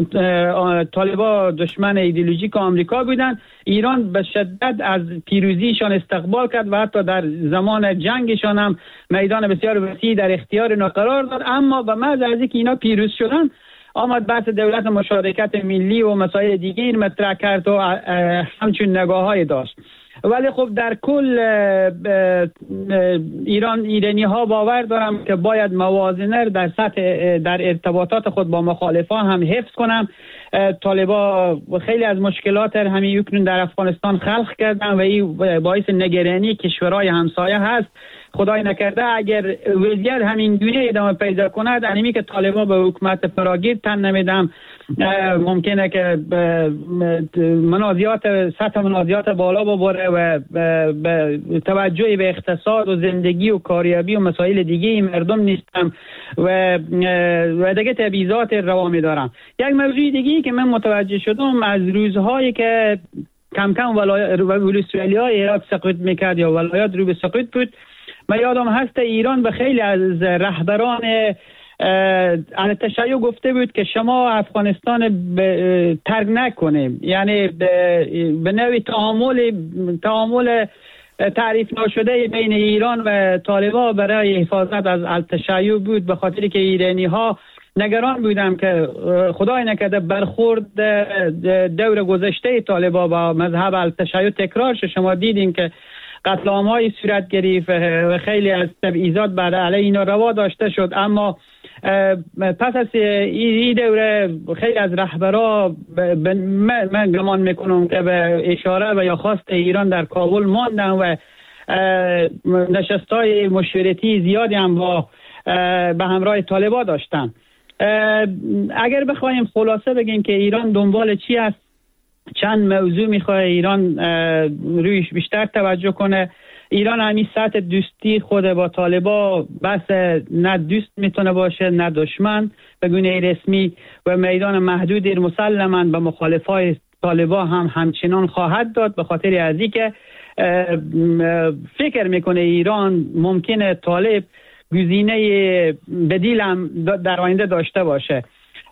طالبا دشمن ایدئولوژیک آمریکا بودن، ایران به شدت از پیروزیشان استقبال کرد و حتی در زمان جنگشان هم میدان بسیار وسیع در اختیار اینا قرار داد. اما به محض از اینکه اینا پیروز شدن آمد بحث دولت مشارکت ملی و مسائل دیگه مطرح کرد و همچون نگاه‌های داشت. ولی خب در کل ایرانی ها باور دارم که باید موازنه در ارتباطات خود با مخالفان هم حفظ کنم. طالبا خیلی از مشکلات همین یکنون در افغانستان خلق کردن و این باعث نگرانی کشورهای همسایه هست. خدای نکرده اگر وضعیت همین گونه ادامه پیدا کند، انمی که طالبا به حکومت فراگیر تن نمیدم، ممکنه که سطح منازعات بالا ببره و توجهی به اقتصاد و زندگی و کاریابی و مسائل دیگه این مردم نیستم و دیگه تبعیضات روا دارم. یک موضوع دیگه که من متوجه شدم از روزهایی که کم کم ولسوالی‌های عراق سقوط میکرد یا ولایات رو به سقوط بود، من یادم هست ایران به خیلی از رهبران علی تشیع گفته بود که شما افغانستان ترک نکنیم، یعنی به نوعی تعامل تعریف نشده بین ایران و طالبان برای حفاظت از التشیع بود، به خاطری که ایرانی ها نگران بودم که خدای نکرده برخورد دور گذشته طالبان با مذهب التشیع تکرار شد. شما دیدین که قتل عام‌های صورت گرفت و خیلی از تبعیضات بعد علیه اینا روا داشته شد، اما پس از این دوره خیلی از رهبرا من گمان میکنم که به اشاره و یا خواست ایران در کابل ماندن و نشستای مشورتی زیادی هم به همراه طالبان داشتن. اگر بخوایم خلاصه بگیم که ایران دنبال چی است، چند موضوع میخواه ایران رویش بیشتر توجه کنه. ایران همین سطح دوستی خود با طالبان بس نه دوست میتونه باشه نه دشمن به گونه رسمی و میدان محدودی مسلماً به مخالفای طالبان هم همچنان خواهد داد، به خاطر از اینکه فکر میکنه ایران ممکنه طالب گزینه بدیل هم در آینده داشته باشه.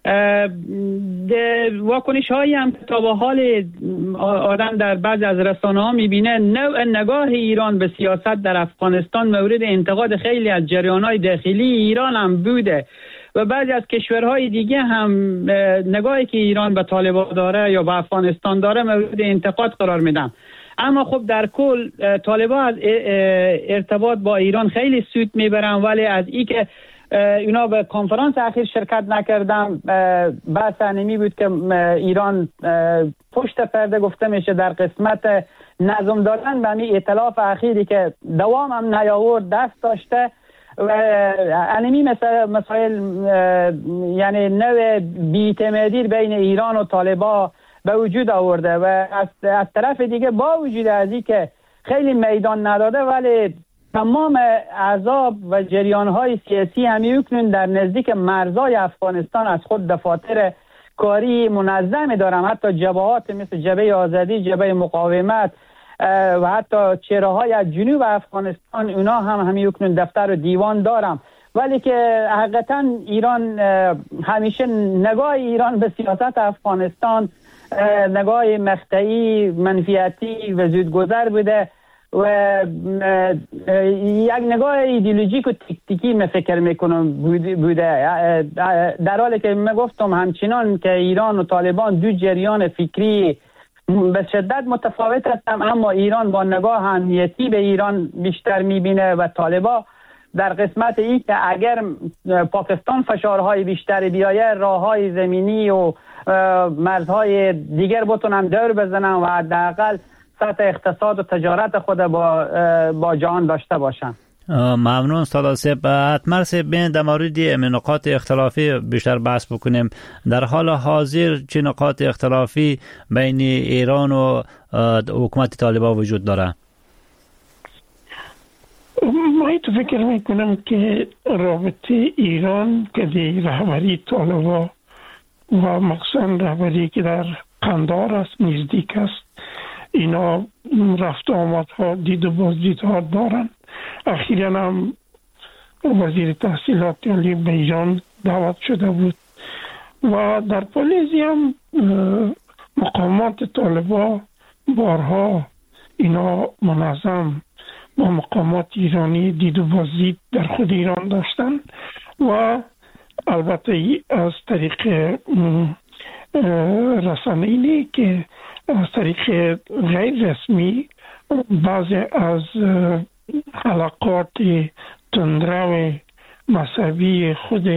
واکنش هایی هم که تا به حال آدم در بعضی از رسانه ها میبینه، نوع نگاه ایران به سیاست در افغانستان مورد انتقاد خیلی از جریان های داخلی ایران هم بوده و بعضی از کشورهای دیگه هم نگاهی که ایران به طالبان داره یا به افغانستان داره مورد انتقاد قرار میدن. اما خب در کل طالبان از ارتباط با ایران خیلی سود میبرن، ولی از این که اینا به کنفرانس اخیر شرکت نکردم، بحث نمی بود که ایران پشت پرده گفته میشه در قسمت نظم دادن به همین ائتلاف اخیری که دوام هم نیاورد دست داشته و انمی مسائل یعنی نوع بی‌اعتمادی بین ایران و طالبان به وجود آورده و از طرف دیگه با وجود از این که خیلی میدان نداده، ولی تمام احزاب و جریان‌های سیاسی همیکنون در نزدیک مرزهای افغانستان از خود دفاتر کاری منظمی دارن، حتی جبهات مثل جبهه آزادی، جبهه مقاومت و حتی چهره‌های از جنوب افغانستان اونا هم همیکنون دفتر و دیوان دارن. ولی که حقیقتا ایران همیشه نگاه ایران به سیاست افغانستان نگاه مقطعی، منفیتی و زودگذر بوده و یک نگاه ایدئولوژیک و تکتیکی من فکر میکنم بوده، در حالی که من گفتم همچنان که ایران و طالبان دو جریان فکری به شدت متفاوت هستند، اما ایران با نگاه امنیتی به ایران بیشتر میبینه و طالبان در قسمت این که اگر پاکستان فشارهای بیشتری بیایه راههای زمینی و مرزهای دیگر بتونن دور بزنن و حداقل سطح اقتصاد و تجارت خود با جهان داشته باشن.
ممنون استاد صاحب. حتما بین در مورد نقاط اختلافی بیشتر بحث بکنیم. در حال حاضر چه نقاط اختلافی بین ایران و حکومت طالبان وجود داره؟
من فکر میکنم که رابطه ایران که دی رهبری طالبان و مخصوصا رهبری که در قندار است نزدیک است، اینا رفت آمدها دید و بازدیدها دارن. اخیراً هم وزیر تحصیلات عالی به ایران دعوت شده بود و در پالیزی هم مقامات طالبان بارها اینا منظم با مقامات ایرانی دید و بازدید در خود ایران داشتن و البته از طریق رسانه‌ای که از طریق غیر رسمی بعضی از حلقات تندرو مذهبی خود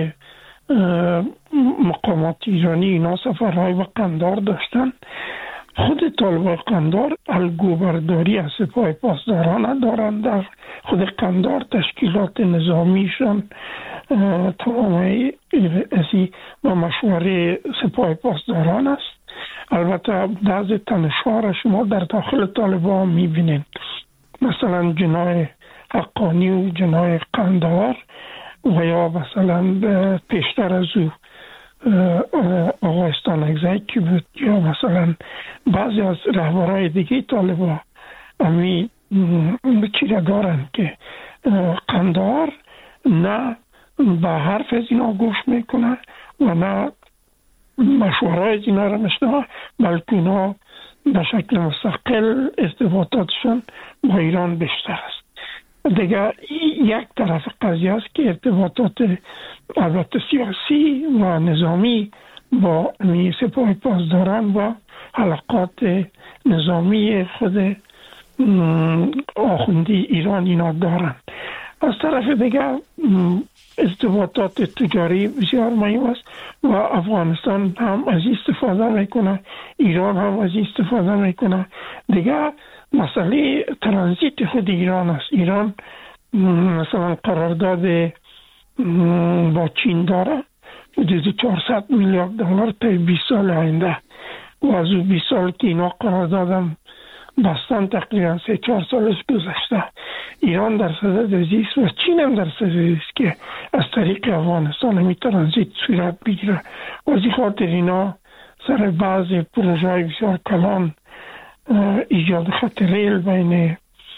مقامات ایرانی اینا سفرهای به قندار داشتن. خود طالبان قندار الگوبرداری از سپاه پاسداران دارند، در خود قندار تشکیلات نظامیشان تمامی ازی و مشوره سپاه پاسداران است. البته بعض تنش‌ها شما در داخل طالبان میبینید، مثلا جناح حقانی و جناح قندار و یا مثلا پیشتر از او آقا استانکزی که بود یا مثلا بعضی از رهبرهای دیگه طالبان امی چیره دارن که قندار نه به حرف از اینا گوش میکنه و نه مشوره از اینا را میشنوه، بلکه اینا به شکل مستقل ارتباطاتشون با ایران بیشتر است. دیگه یک طرف قضیه است که ارتباطات البته سیاسی و نظامی با سپاه پاسداران و حلقات نظامی خود آخوندی ایران اینا دارن. از طرف دیگر ارتباطات تجاری بسیار مهم است و افغانستان هم از استفاده میکنه، ایران هم از استفاده میکنه. دیگر مسئله ترانزیت خود ایران است. ایران مثلا قرارداد با چین داره حدود 400 میلیارد دلار تا 20 سال آینده و از 20 سال که اینا قراردادم بستن تقریبا 3-4 سال گذشته. ایران در صدد است و چین هم در صدد است که از طریق افغانستان همی ترانزیت صورت بگیره و از این خاطر اینا سر بعض پروژه های بسیار کلان ایجاد خط ریل بین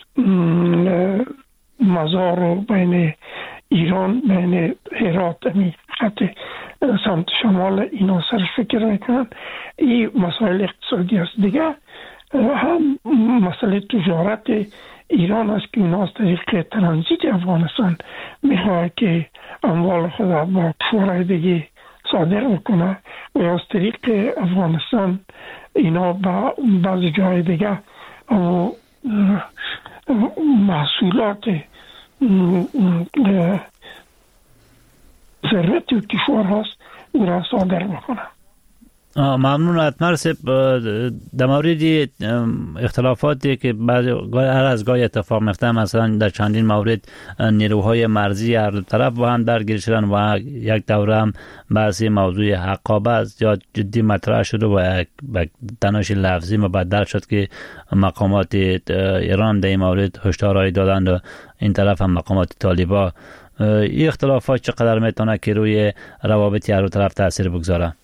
مزار و بین ایران بین هرات همی خط سمت شمال اینا سر فکر میکنن. این مسائل اقتصادی است. دیگه هم مسئله تجارت ایران است که اونا از طریق ترانزیت افغانستان میخواه که اموال خود با کشورهای دیگه صادر میکنه و از طریق افغانستان اینا با بعض جای دیگه محصولات ثروت کشور هست او را صادر میکنه.
ممنون اتمر صاحب. در مورد اختلافاتی که هر از گاهی اتفاق میفته، مثلا در چندین مورد نیروهای مرزی هر طرف با هم درگیر شدن و یک دوره هم بحث موضوع حقابه یا جدی مطرح شده و یک تنش لفظی مبدل شد که مقامات ایران در این مورد هشدارهایی دادند و این طرف هم مقامات طالبان. این اختلافات چقدر میتونه که روی روابط هر دو طرف تاثیر بگذاره؟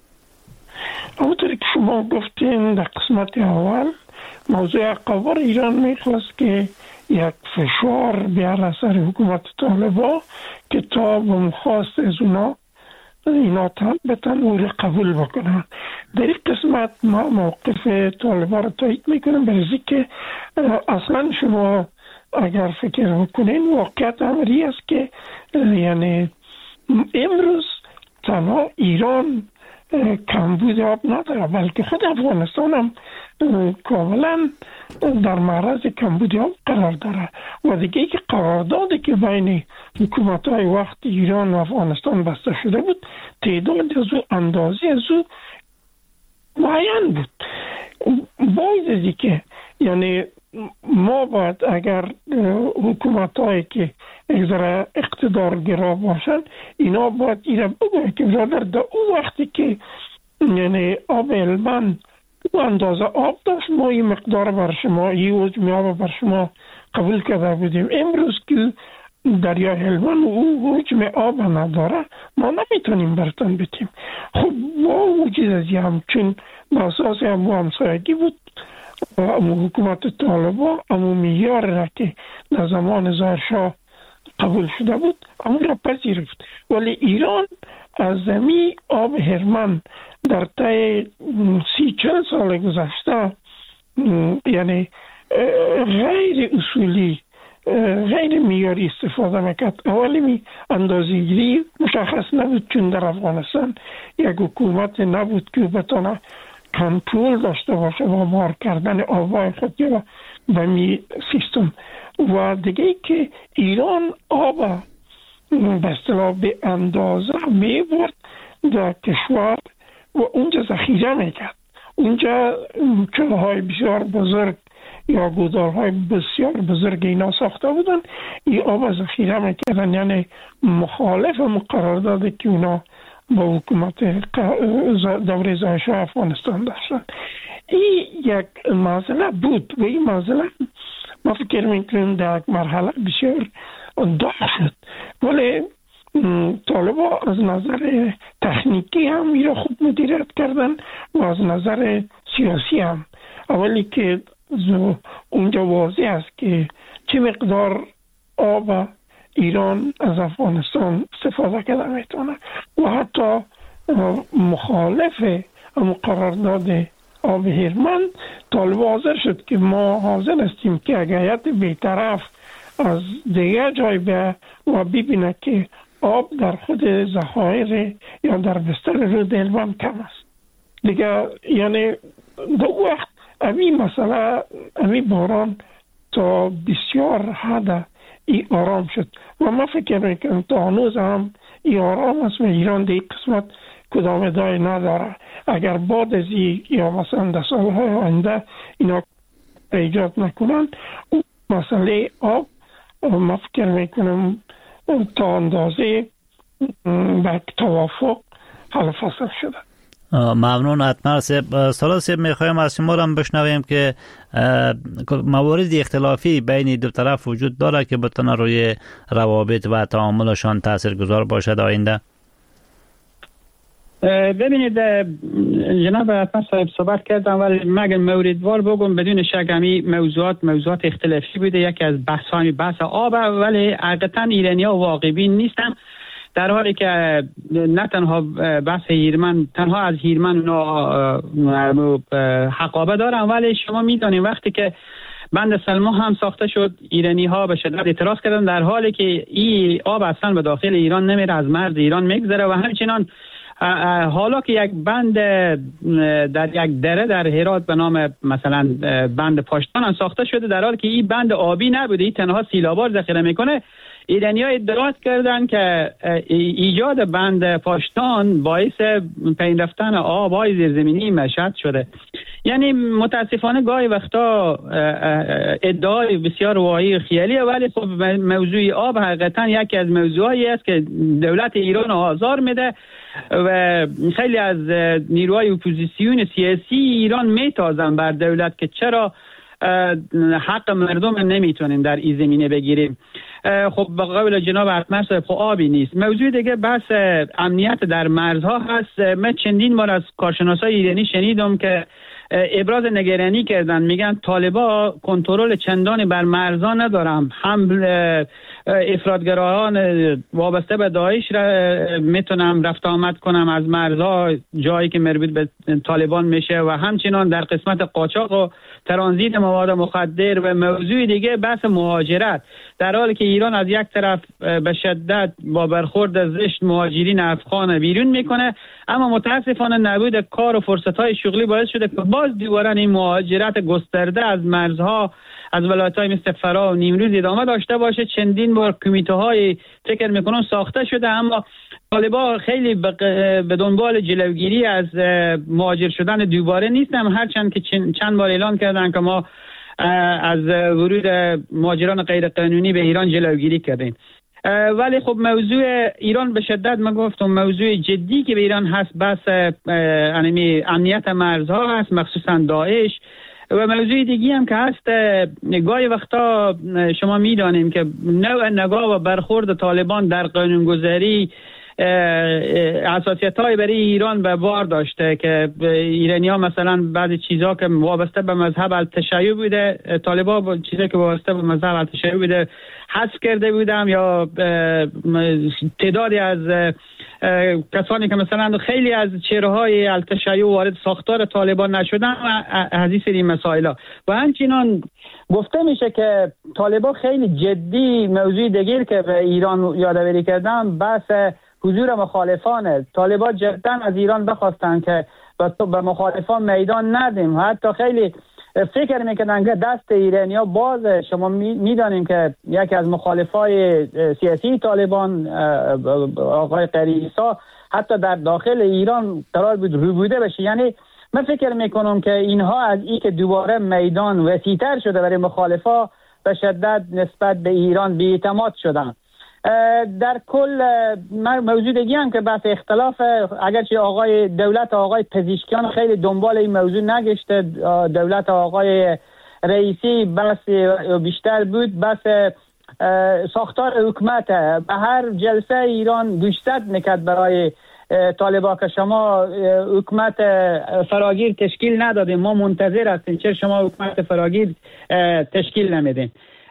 همونطور که شما گفتین در قسمت اول موضوع حقابه ایران میخواست که یک فشار بیاره سر حکومت طالبان که تا به مخواست از اینا بتن او را قبول بکنن. در این قسمت ما موقف طالبان را تایید میکنم، برای که اصلا شما اگر فکر بکنین واقعیت امری است که یعنی امروز تنها ایران کمبود آب نداره، بلکه خود افغانستان هم کاملا در معرض کمبود آب قرار داره و دیگه که قراردادی که بین حکومت‌های وقت ایران و افغانستان بسته شده بود تعداد از او اندازه از او معین بود. باید که یعنی ما باید اگر حکومت‌هایی که اقتدارگرا باشن اینا باید اینا بگوید که برادر در اون وقتی که یعنی آب هلمند او اندازه آب داشت ما این مقدار بر شما این حجم آب بر شما قبول کرده بودیم. امروز که دریای هلمند او حجم آب نداره ما نمیتونیم برتن بتیم. خب با وجود از همچون اساس همسایگی بود حکومت طالبان اما معیار را که در زمان ظاهرشاه قبول شده بود اما را پذیرفت، ولی ایران از زمین آب هلمند در طی 30-40 سال گذشته یعنی غیر اصولی غیر معیاری استفاده میکرد. اولی اندازه‌گیری مشخص نبود، چون در افغانستان یک حکومت نبود که بتونه کنترل داشته باشه و مار کردن آبای خود یا به می سیستم. و دیگه که ایران آب به اصطلاح به اندازه می برد در کشور و اونجا ذخیره میکرد. اونجا چاه‌های بسیار بزرگ یا گودال‌های بسیار بزرگ اینا ساخته بودن، این آب ذخیره میکردن، یعنی مخالف قراردادی که اونا با حکومت دوره ظاهرشاه افغانستان داشتن. این یک مسئله بود و این مسئله ما فکر میکنیم در یک مرحله بسیار داغ شد، ولی طالبان از نظر تکنیکی هم این را خوب مدیریت کردن و از نظر سیاسی هم. اولی که اونجا واضح است که چه مقدار آب ایران از افغانستان استفاده کرده میتونه و حتی مخالف قرارداد آب هلمند طالب حاضر شد که ما حاضر هستیم که اگه بی‌طرف از دیگه جای به و ببینه که آب در خود ذخایر یا در بستر رود هلمند کم است دیگه. یعنی دو وقت امی مسئله امی باران تا بسیار حد این آرام شد و ما فکر میکنم تا هنوز هم این آرام است و ایران در قسمت کدام ادعای نداره. اگر بعد از یا مثلا در سالهای آینده اینا ایجاد نکنن مسئله آب ما فکر میکنم تا اندازه به توافق حل فصل شده.
ممنون. اتمر سالار صاحب میخوایم از شما هم بشنویم که موارد اختلافی بین دو طرف وجود داره که بتونه روی روابط و تعاملشان تاثیرگذار باشد آینده.
ببینید جناب اتمر صاحب صحبت کردم ولی مگر موردوار بگم بدون شک همی موضوعات اختلافی بوده. یکی از بحث آب ولی حقیقتا ایرانی‌ها واقع بین نیستن، در حالی که نه تنها بحث هیرمن تنها از هیرمن اونا حقابه دارن، ولی شما میدونید وقتی که بند سلما هم ساخته شد ایرانی ها به شدت اعتراض کردن، در حالی که این آب اصلا به داخل ایران نمیره، از مرز ایران میگذره و همچنان حالا که یک بند در یک دره در هرات به نام مثلا بند پاشتان هم ساخته شده، در حالی که این بند آبی نبوده، این تنها سیلابار ذخیره میکنه. ایرانی‌ها ادعا کردن که ایجاد بند پاشتان باعث پایین رفتن آب‌های زیرزمینی مشهد شده. یعنی متاسفانه گاهی وقتا ادعای بسیار واهی خیالیه، ولی خب موضوع آب حقیقتا یکی از موضوعایی است که دولت ایران آزار میده و خیلی از نیروهای اپوزیسیون سیاسی ایران میتازن بر دولت که چرا حق مردم نمیتونیم در این زمینه بگیریم. خب به قول جناب اتمر صاحب خب آبی نیست. موضوع دیگه بحث امنیت در مرزها هست. من چندین بار از کارشناسای ایرانی شنیدم که ابراز نگرانی کردن، میگن طالبا کنترل چندانی بر مرزها ندارن، هم افراطگرایان وابسته به داعش را میتونم رفت آمد کنم از مرزها جایی که مربوط به طالبان میشه و همچنان در قسمت قاچاق و ترانزیت مواد مخدر و موضوع دیگه بحث مهاجرت، در حالی که ایران از یک طرف به شدت با برخورد زشت مهاجرین افغان بیرون میکنه، اما متاسفانه نبود کار و فرصت‌های شغلی باعث شده که باز دوباره این مهاجرت گسترده از مرزها از ولایت‌های مثل فرا و نیمروز ادامه داشته باشه. چندین بار کمیته‌های فکر میکنم ساخته شده، اما طالبان خیلی به دنبال جلوگیری از مهاجر شدن دوباره نیستن، هرچند که چند بار اعلان کردن که ما از ورود مهاجران غیر قانونی به ایران جلوگیری کردیم. ولی خب موضوع ایران به شدت من گفتم موضوع جدی که به ایران هست بحث امنیت مرزها هست، مخصوصا داعش. و موضوع دیگی هم که هست، گاهی وقتا شما میدانیم که نوع نگاه و برخورد طالبان در قانونگذاری حساسیت‌های برای ایران به بار داشته که ایرانی‌ها مثلا بعضی چیزا که وابسته به مذهب التشیع بوده، طالبان چیزا که وابسته به مذهب التشیع بوده حذف کرده بودم، یا تعدادی از کسانی که مثلا خیلی از چهره‌های التشیع وارد ساختار طالبان نشدن و از این سری مسائل و همچنان گفته میشه که طالبان خیلی جدی موضوع دیگر که به ایران یادآوری کردن بحث حضور مخالفانه. طالبان جدا از ایران بخواستن که به مخالفان میدان ندیم، حتی خیلی فکر میکنن که دست ایرانیا بازه. شما میدانیم که یکی از مخالفای سیاسی طالبان آقای قریسا حتی در داخل ایران قرار بود روبوده بشه. یعنی من فکر میکنم که اینها از این که دوباره میدان وسیع‌تر شده برای مخالفا به شدت نسبت به ایران بی‌اعتماد شدن. در کل موضوع دیگه هم که بحث اختلاف، اگرچه دولت آقای پزشکیان خیلی دنبال این موضوع نگشته، دولت آقای رئیسی بحث بیشتر بود بحث ساختار حکومت. به هر جلسه ایران گوشزد میکرد برای طالبان که شما حکومت فراگیر تشکیل ندادیم، ما منتظر هستیم، چرا شما حکومت فراگیر تشکیل نمیدین.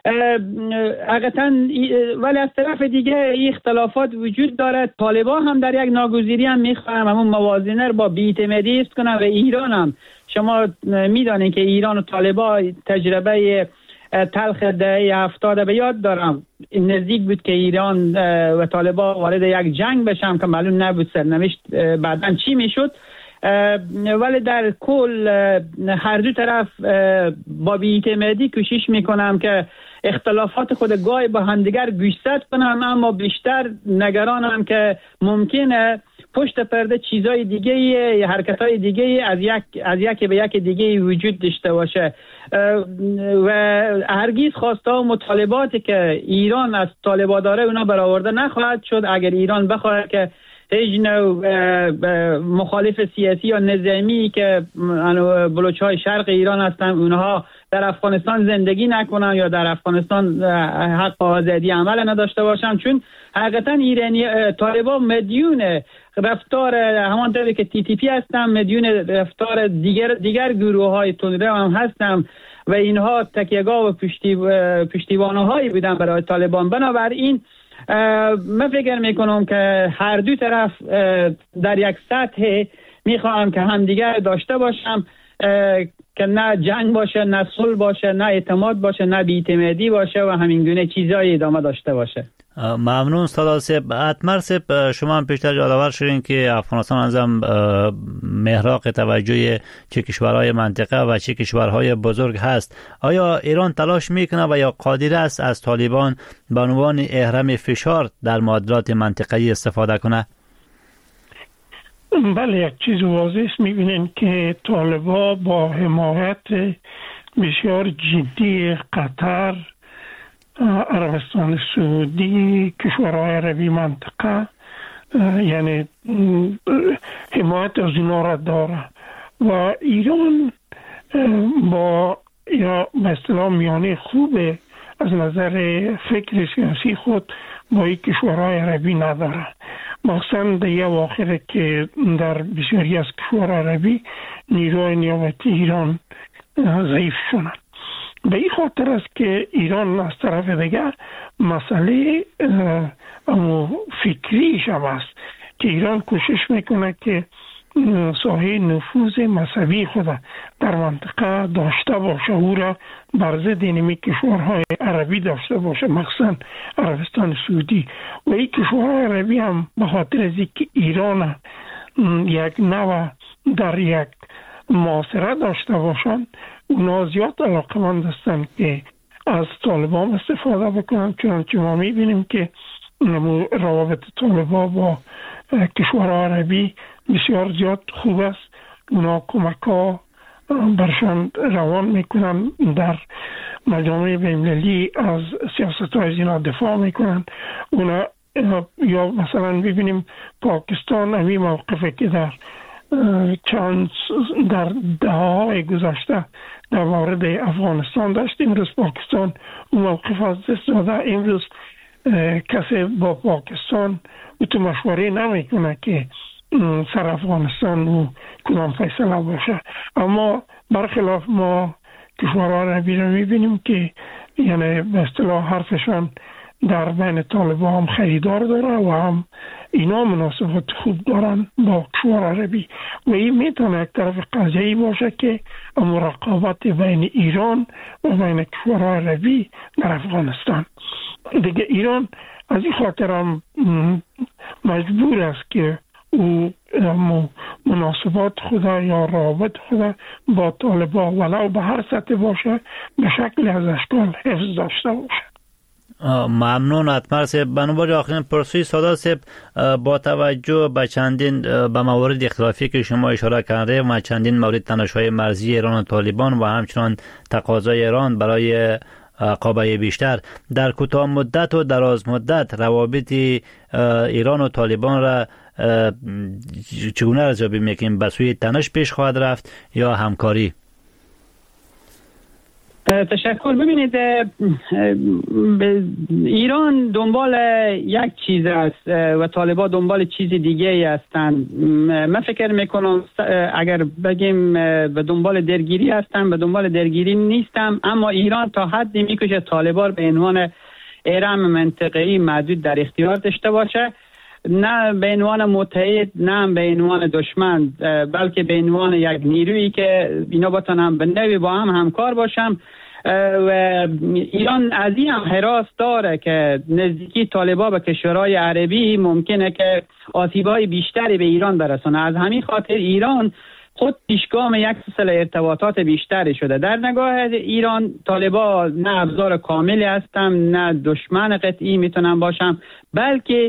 حقیقتا ولی از طرف دیگه اختلافات وجود داره. طالبان هم در یک ناگزیری هم میخواهم همون موازنه رو با بی‌اعتمادی است کنن و ایران هم شما میدانید که ایران و طالبان تجربه تلخ دهه 70 به یاد دارم. نزدیک بود که ایران و طالبان وارد یک جنگ بشن که معلوم نبود سرنوشت بعداً چی میشد. ولی در کل هر دو طرف با بی‌اعتمادی کوشش میکنم که اختلافات خود گاهی با همدیگر گوشزد کنم، اما بیشتر نگرانم که ممکنه پشت پرده چیزای دیگه یا حرکتای دیگه از یک به یک دیگه وجود داشته باشه و هرگز خواسته و مطالباتی که ایران از طالبان داره اونا برآورده نخواهد شد اگر ایران بخواهد که هیچ نوع مخالف سیاسی یا نظامی که بلوچ‌های شرق ایران هستن اونها در افغانستان زندگی نکنن یا در افغانستان حق آزادی عمل نداشته باشن، چون حقیقتا ایرانی طالبان مدیون رفتار همانطوری که TTP هستن مدیون رفتار دیگر گروه‌های تندرو هم هستن و اینها تکیه‌گاه و پشتیبان‌هایی بودن برای طالبان. بنابراین من فکر میکنم که هر دو طرف در یک سطح میخوام که همدیگر داشته باشم که نه جنگ باشه، نه صلح باشه، نه اعتماد باشه، نه بی‌اعتمادی باشه و همین گونه چیزای ادامه داشته باشه.
ممنون سادات صاحب. اتمر صاحب شما هم پیشتر یادآور شدین که افغانستان ازم محراق توجه چه کشورهای منطقه و چه کشورهای بزرگ هست. آیا ایران تلاش میکنه و یا قادر است از طالبان به عنوان اهرم فشار در معادلات منطقه‌ای استفاده کنه؟
بله، یک چیز واضح است. میبینین که طالبان با حمایت بسیار جدی قطر، عربستان سعودی، کشورهای عربی منطقه، یعنی حمایت از اینا را داره و ایران با یا به اصطلاح میانه خوبه از نظر فکر سیاسی خود با این کشورهای عربی نداره. مخصوصا در یه واقعه که در بسیاری از کشورهای عربی نیروی نیابتی ایران ضعیف شدن. به این خاطر است که ایران از طرف دیگر مسئله فکریش هم است که ایران کوشش میکنه که ساحه نفوذ مذهبی خود در منطقه داشته باشه، او را بر ضد اینمی کشورهای عربی داشته باشه، مخصوصا عربستان سعودی. و این کشورهای عربی هم به خاطر از اینکه ایران یک نوع در یک معاصره داشته باشند، اونا زیاد علاقمند هستند که از طالبان استفاده بکنن، چنانچه ما میبینیم که روابط طالبان با کشورهای عربی بسیار زیاد خوب است. اونا کمک ها برشان روان میکنن، در مجامع بین‌المللی از سیاست های اینا دفاع میکنن. اونا یا مثلا ببینیم پاکستان همین موقفه که در چند در دهه‌های گذشته در مورد افغانستان داشت، امروز پاکستان اون موقف از دست داده. امروز کسی با پاکستان تو مشوره نمیکنه که سر افغانستان و کدام فیصله باشه. اما برخلاف ما کشورهای عربی رو میبینیم که یعنی به اصطلاح حرفشان در بین طالبان هم خریدار داره و هم اینا مناسبات خوب دارن با کشور عربی و این میتونه یک طرف قضیه‌ای باشه که رقابت بین ایران و بین کشورهای عربی در افغانستان. دیگه ایران از این خاطر هم مجبور است که او مناسبات خدا یا روابط خدا با طالبان ولو به هر سطح باشه به شکل از اشکال حفظ داشته باشه.
ممنون اتمر صاحب. بنابراین آخرین پرسوی سادات صاحب، با توجه به چندین به موارد اختلافی که شما اشاره کرده و چندین مورد تنش‌های مرزی ایران و طالبان و همچنان تقاضای ایران برای قابل بیشتر، در کوتاه مدت و دراز مدت روابط ایران و طالبان را چگونه ارزیابی میکنیم؟ به سوی تنش پیش خواهد رفت یا همکاری؟
تشکر. ببینید، ایران دنبال یک چیز است و طالبان دنبال چیز دیگه هستند. من فکر میکنم اگر بگیم به دنبال درگیری هستم، به دنبال درگیری نیستم، اما ایران تا حدی میکشه طالبان به عنوان اهرم منطقه‌ای محدود در اختیار داشته باشه، نه به عنوان متحد، نه به عنوان دشمن، بلکه به عنوان یک نیرویی که اینا بتونن به نوعی با هم همکار باشن و ایران از این هم حراس داره که نزدیکی طالبان به کشورهای عربی ممکنه که آسیب‌های بیشتری به ایران برسونه. از همین خاطر ایران خود پیشگام یک سلسله ارتباطات بیشتری شده. در نگاه ایران طالبان نه ابزار کاملی هستن، نه دشمن قطعی میتونن باشن، بلکه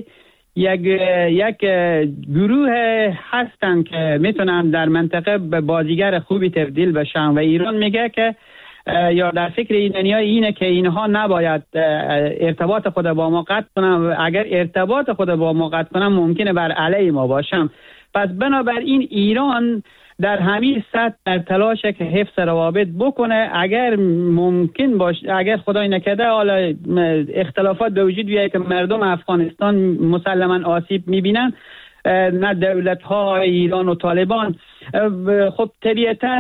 یک گروه هستن که میتونن در منطقه به بازیگر خوبی تبدیل بشن و ایران میگه که یا در فکر ایرانی‌ها اینه که اینها نباید ارتباط خود با ما قطع کنن و اگر ارتباط خود با ما قطع کنن ممکنه بر علیه ما باشن. پس بنابراین ایران در همین سطح در تلاشه که حفظ روابط بکنه. اگر ممکن باشه، اگر خدای نکرده حالا اختلافات به وجود بیاید که مردم افغانستان مسلما آسیب میبینن، نه دولت ها ایران و طالبان، خب طبیعتا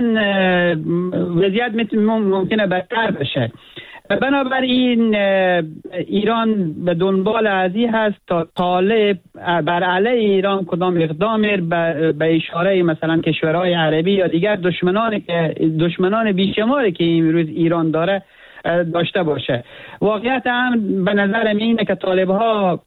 وضعیت ممکنه بدتر بشه. بنابراین ایران به دنبال ازی هست تا طالب بر علیه ایران کدام اقدام به اشاره مثلا کشورهای عربی یا دیگر دشمنان بیشماری که امروز ایران داره داشته باشه. واقعیت هم به نظر من اینه که طالب ها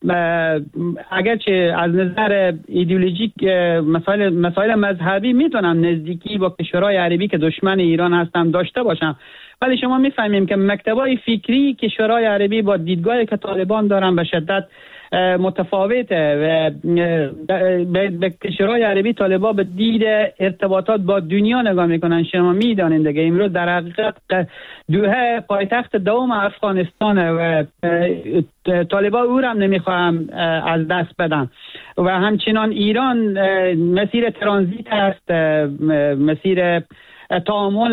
اگرچه از نظر ایدئولوژیک مسائل مذهبی میتونن نزدیکی با کشورهای عربی که دشمن ایران هستن داشته باشن، ولی شما میفهمیم که مکتبای فکری کشورهای عربی با دیدگاهی که طالبان دارن به شدت متفاوته و به کشورهای عربی طالبان به دید ارتباطات با دنیا نگاه میکنن. شما میدانید دیگه امروز در حقیقت دوحه پایتخت دوم افغانستانه و طالبان او را هم نمیخواهم از دست بدن و همچنان ایران مسیر ترانزیت هست، مسیر تعامل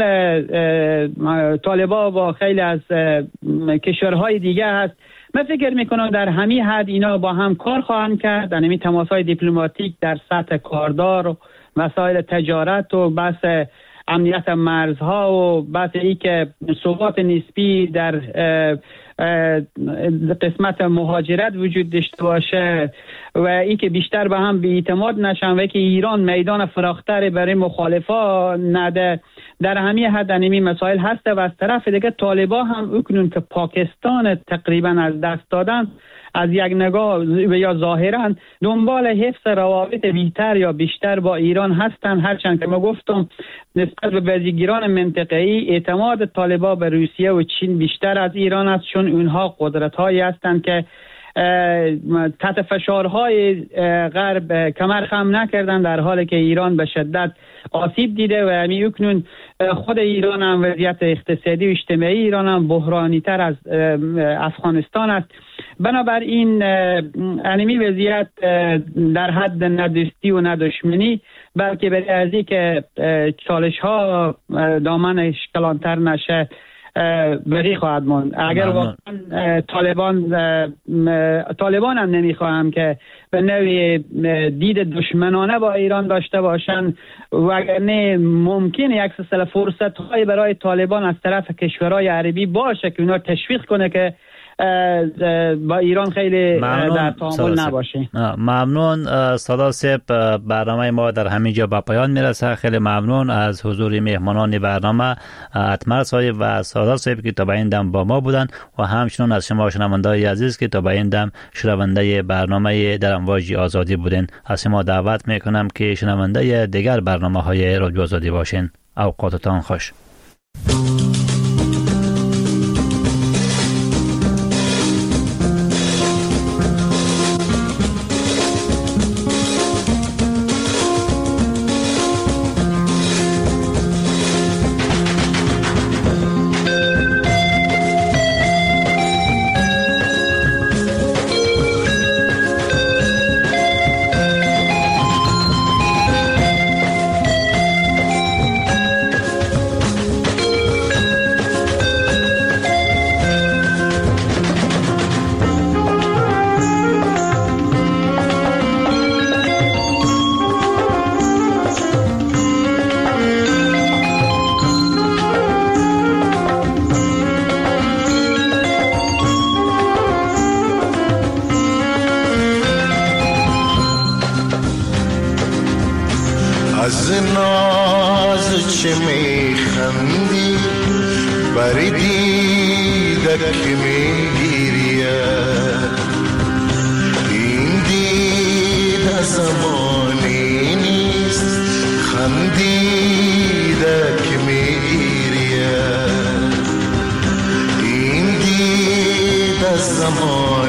طالبان با خیلی از کشورهای دیگه هست. من فکر میکنم در همین حد اینا با هم کار خواهند کرد، در همین تماس‌های دیپلماتیک در سطح کاردار و مسائل تجارت و بحث امنیت مرزها و بحث ای که ثبات نسبی در قسمت مهاجرت وجود داشته باشه و ای که بیشتر به هم بی‌اعتماد نشن و ای که ایران میدان فراختری برای مخالفا نده. در همین حد انمی مسائل هسته و از طرف دیگه طالبان هم اکنون که پاکستان تقریبا از دست دادن از یک نگاه یا ظاهرا دنبال حفظ روابط بیشتر یا بیشتر با ایران هستن، هرچند که ما گفتم نسبت به بازیگران منطقه‌ای اعتماد طالبان به روسیه و چین بیشتر از ایران است، چون اونها قدرت‌هایی هستند که تحت فشارهای غرب کمر خم نکردن، در حالی که ایران به شدت آسیب دیده و همین اکنون خود ایران هم وضعیت اقتصادی و اجتماعی ایران هم بحرانی تر از افغانستان است. بنابراین انمی وضعیت در حد ندستی و ندشمنی بلکه برای ازی که چالش ها دامنش کلانتر نشه بری خواهد ماند. اگر واقعا طالبان هم نمیخواهم که به نوعی دید دشمنانه با ایران داشته باشن و اگر نه ممکن یک سلسله فرصت های برای طالبان از طرف کشورهای عربی باشه که اونا تشویق کنه که با ایران خیلی در تعامل نباشه.
ممنون سادات صاحب، برنامه ما در همینجا به پایان میرسه. خیلی ممنون از حضور مهمانان برنامه اتمر صاحب و سادات صاحب که تا به این دم با ما بودن و همچنین از شما شنونده‌های عزیز که تا به این دم شنونده برنامه در امواج آزادی بودین. از شما دعوت میکنم که شنونده دیگر برنامه‌های رادیو آزادی باشین. اوقاتتان خوش.
از ناز چه میخندی دیدک میگیرید این دید زمانی نیست خندیدک میگیرید این دید زمانی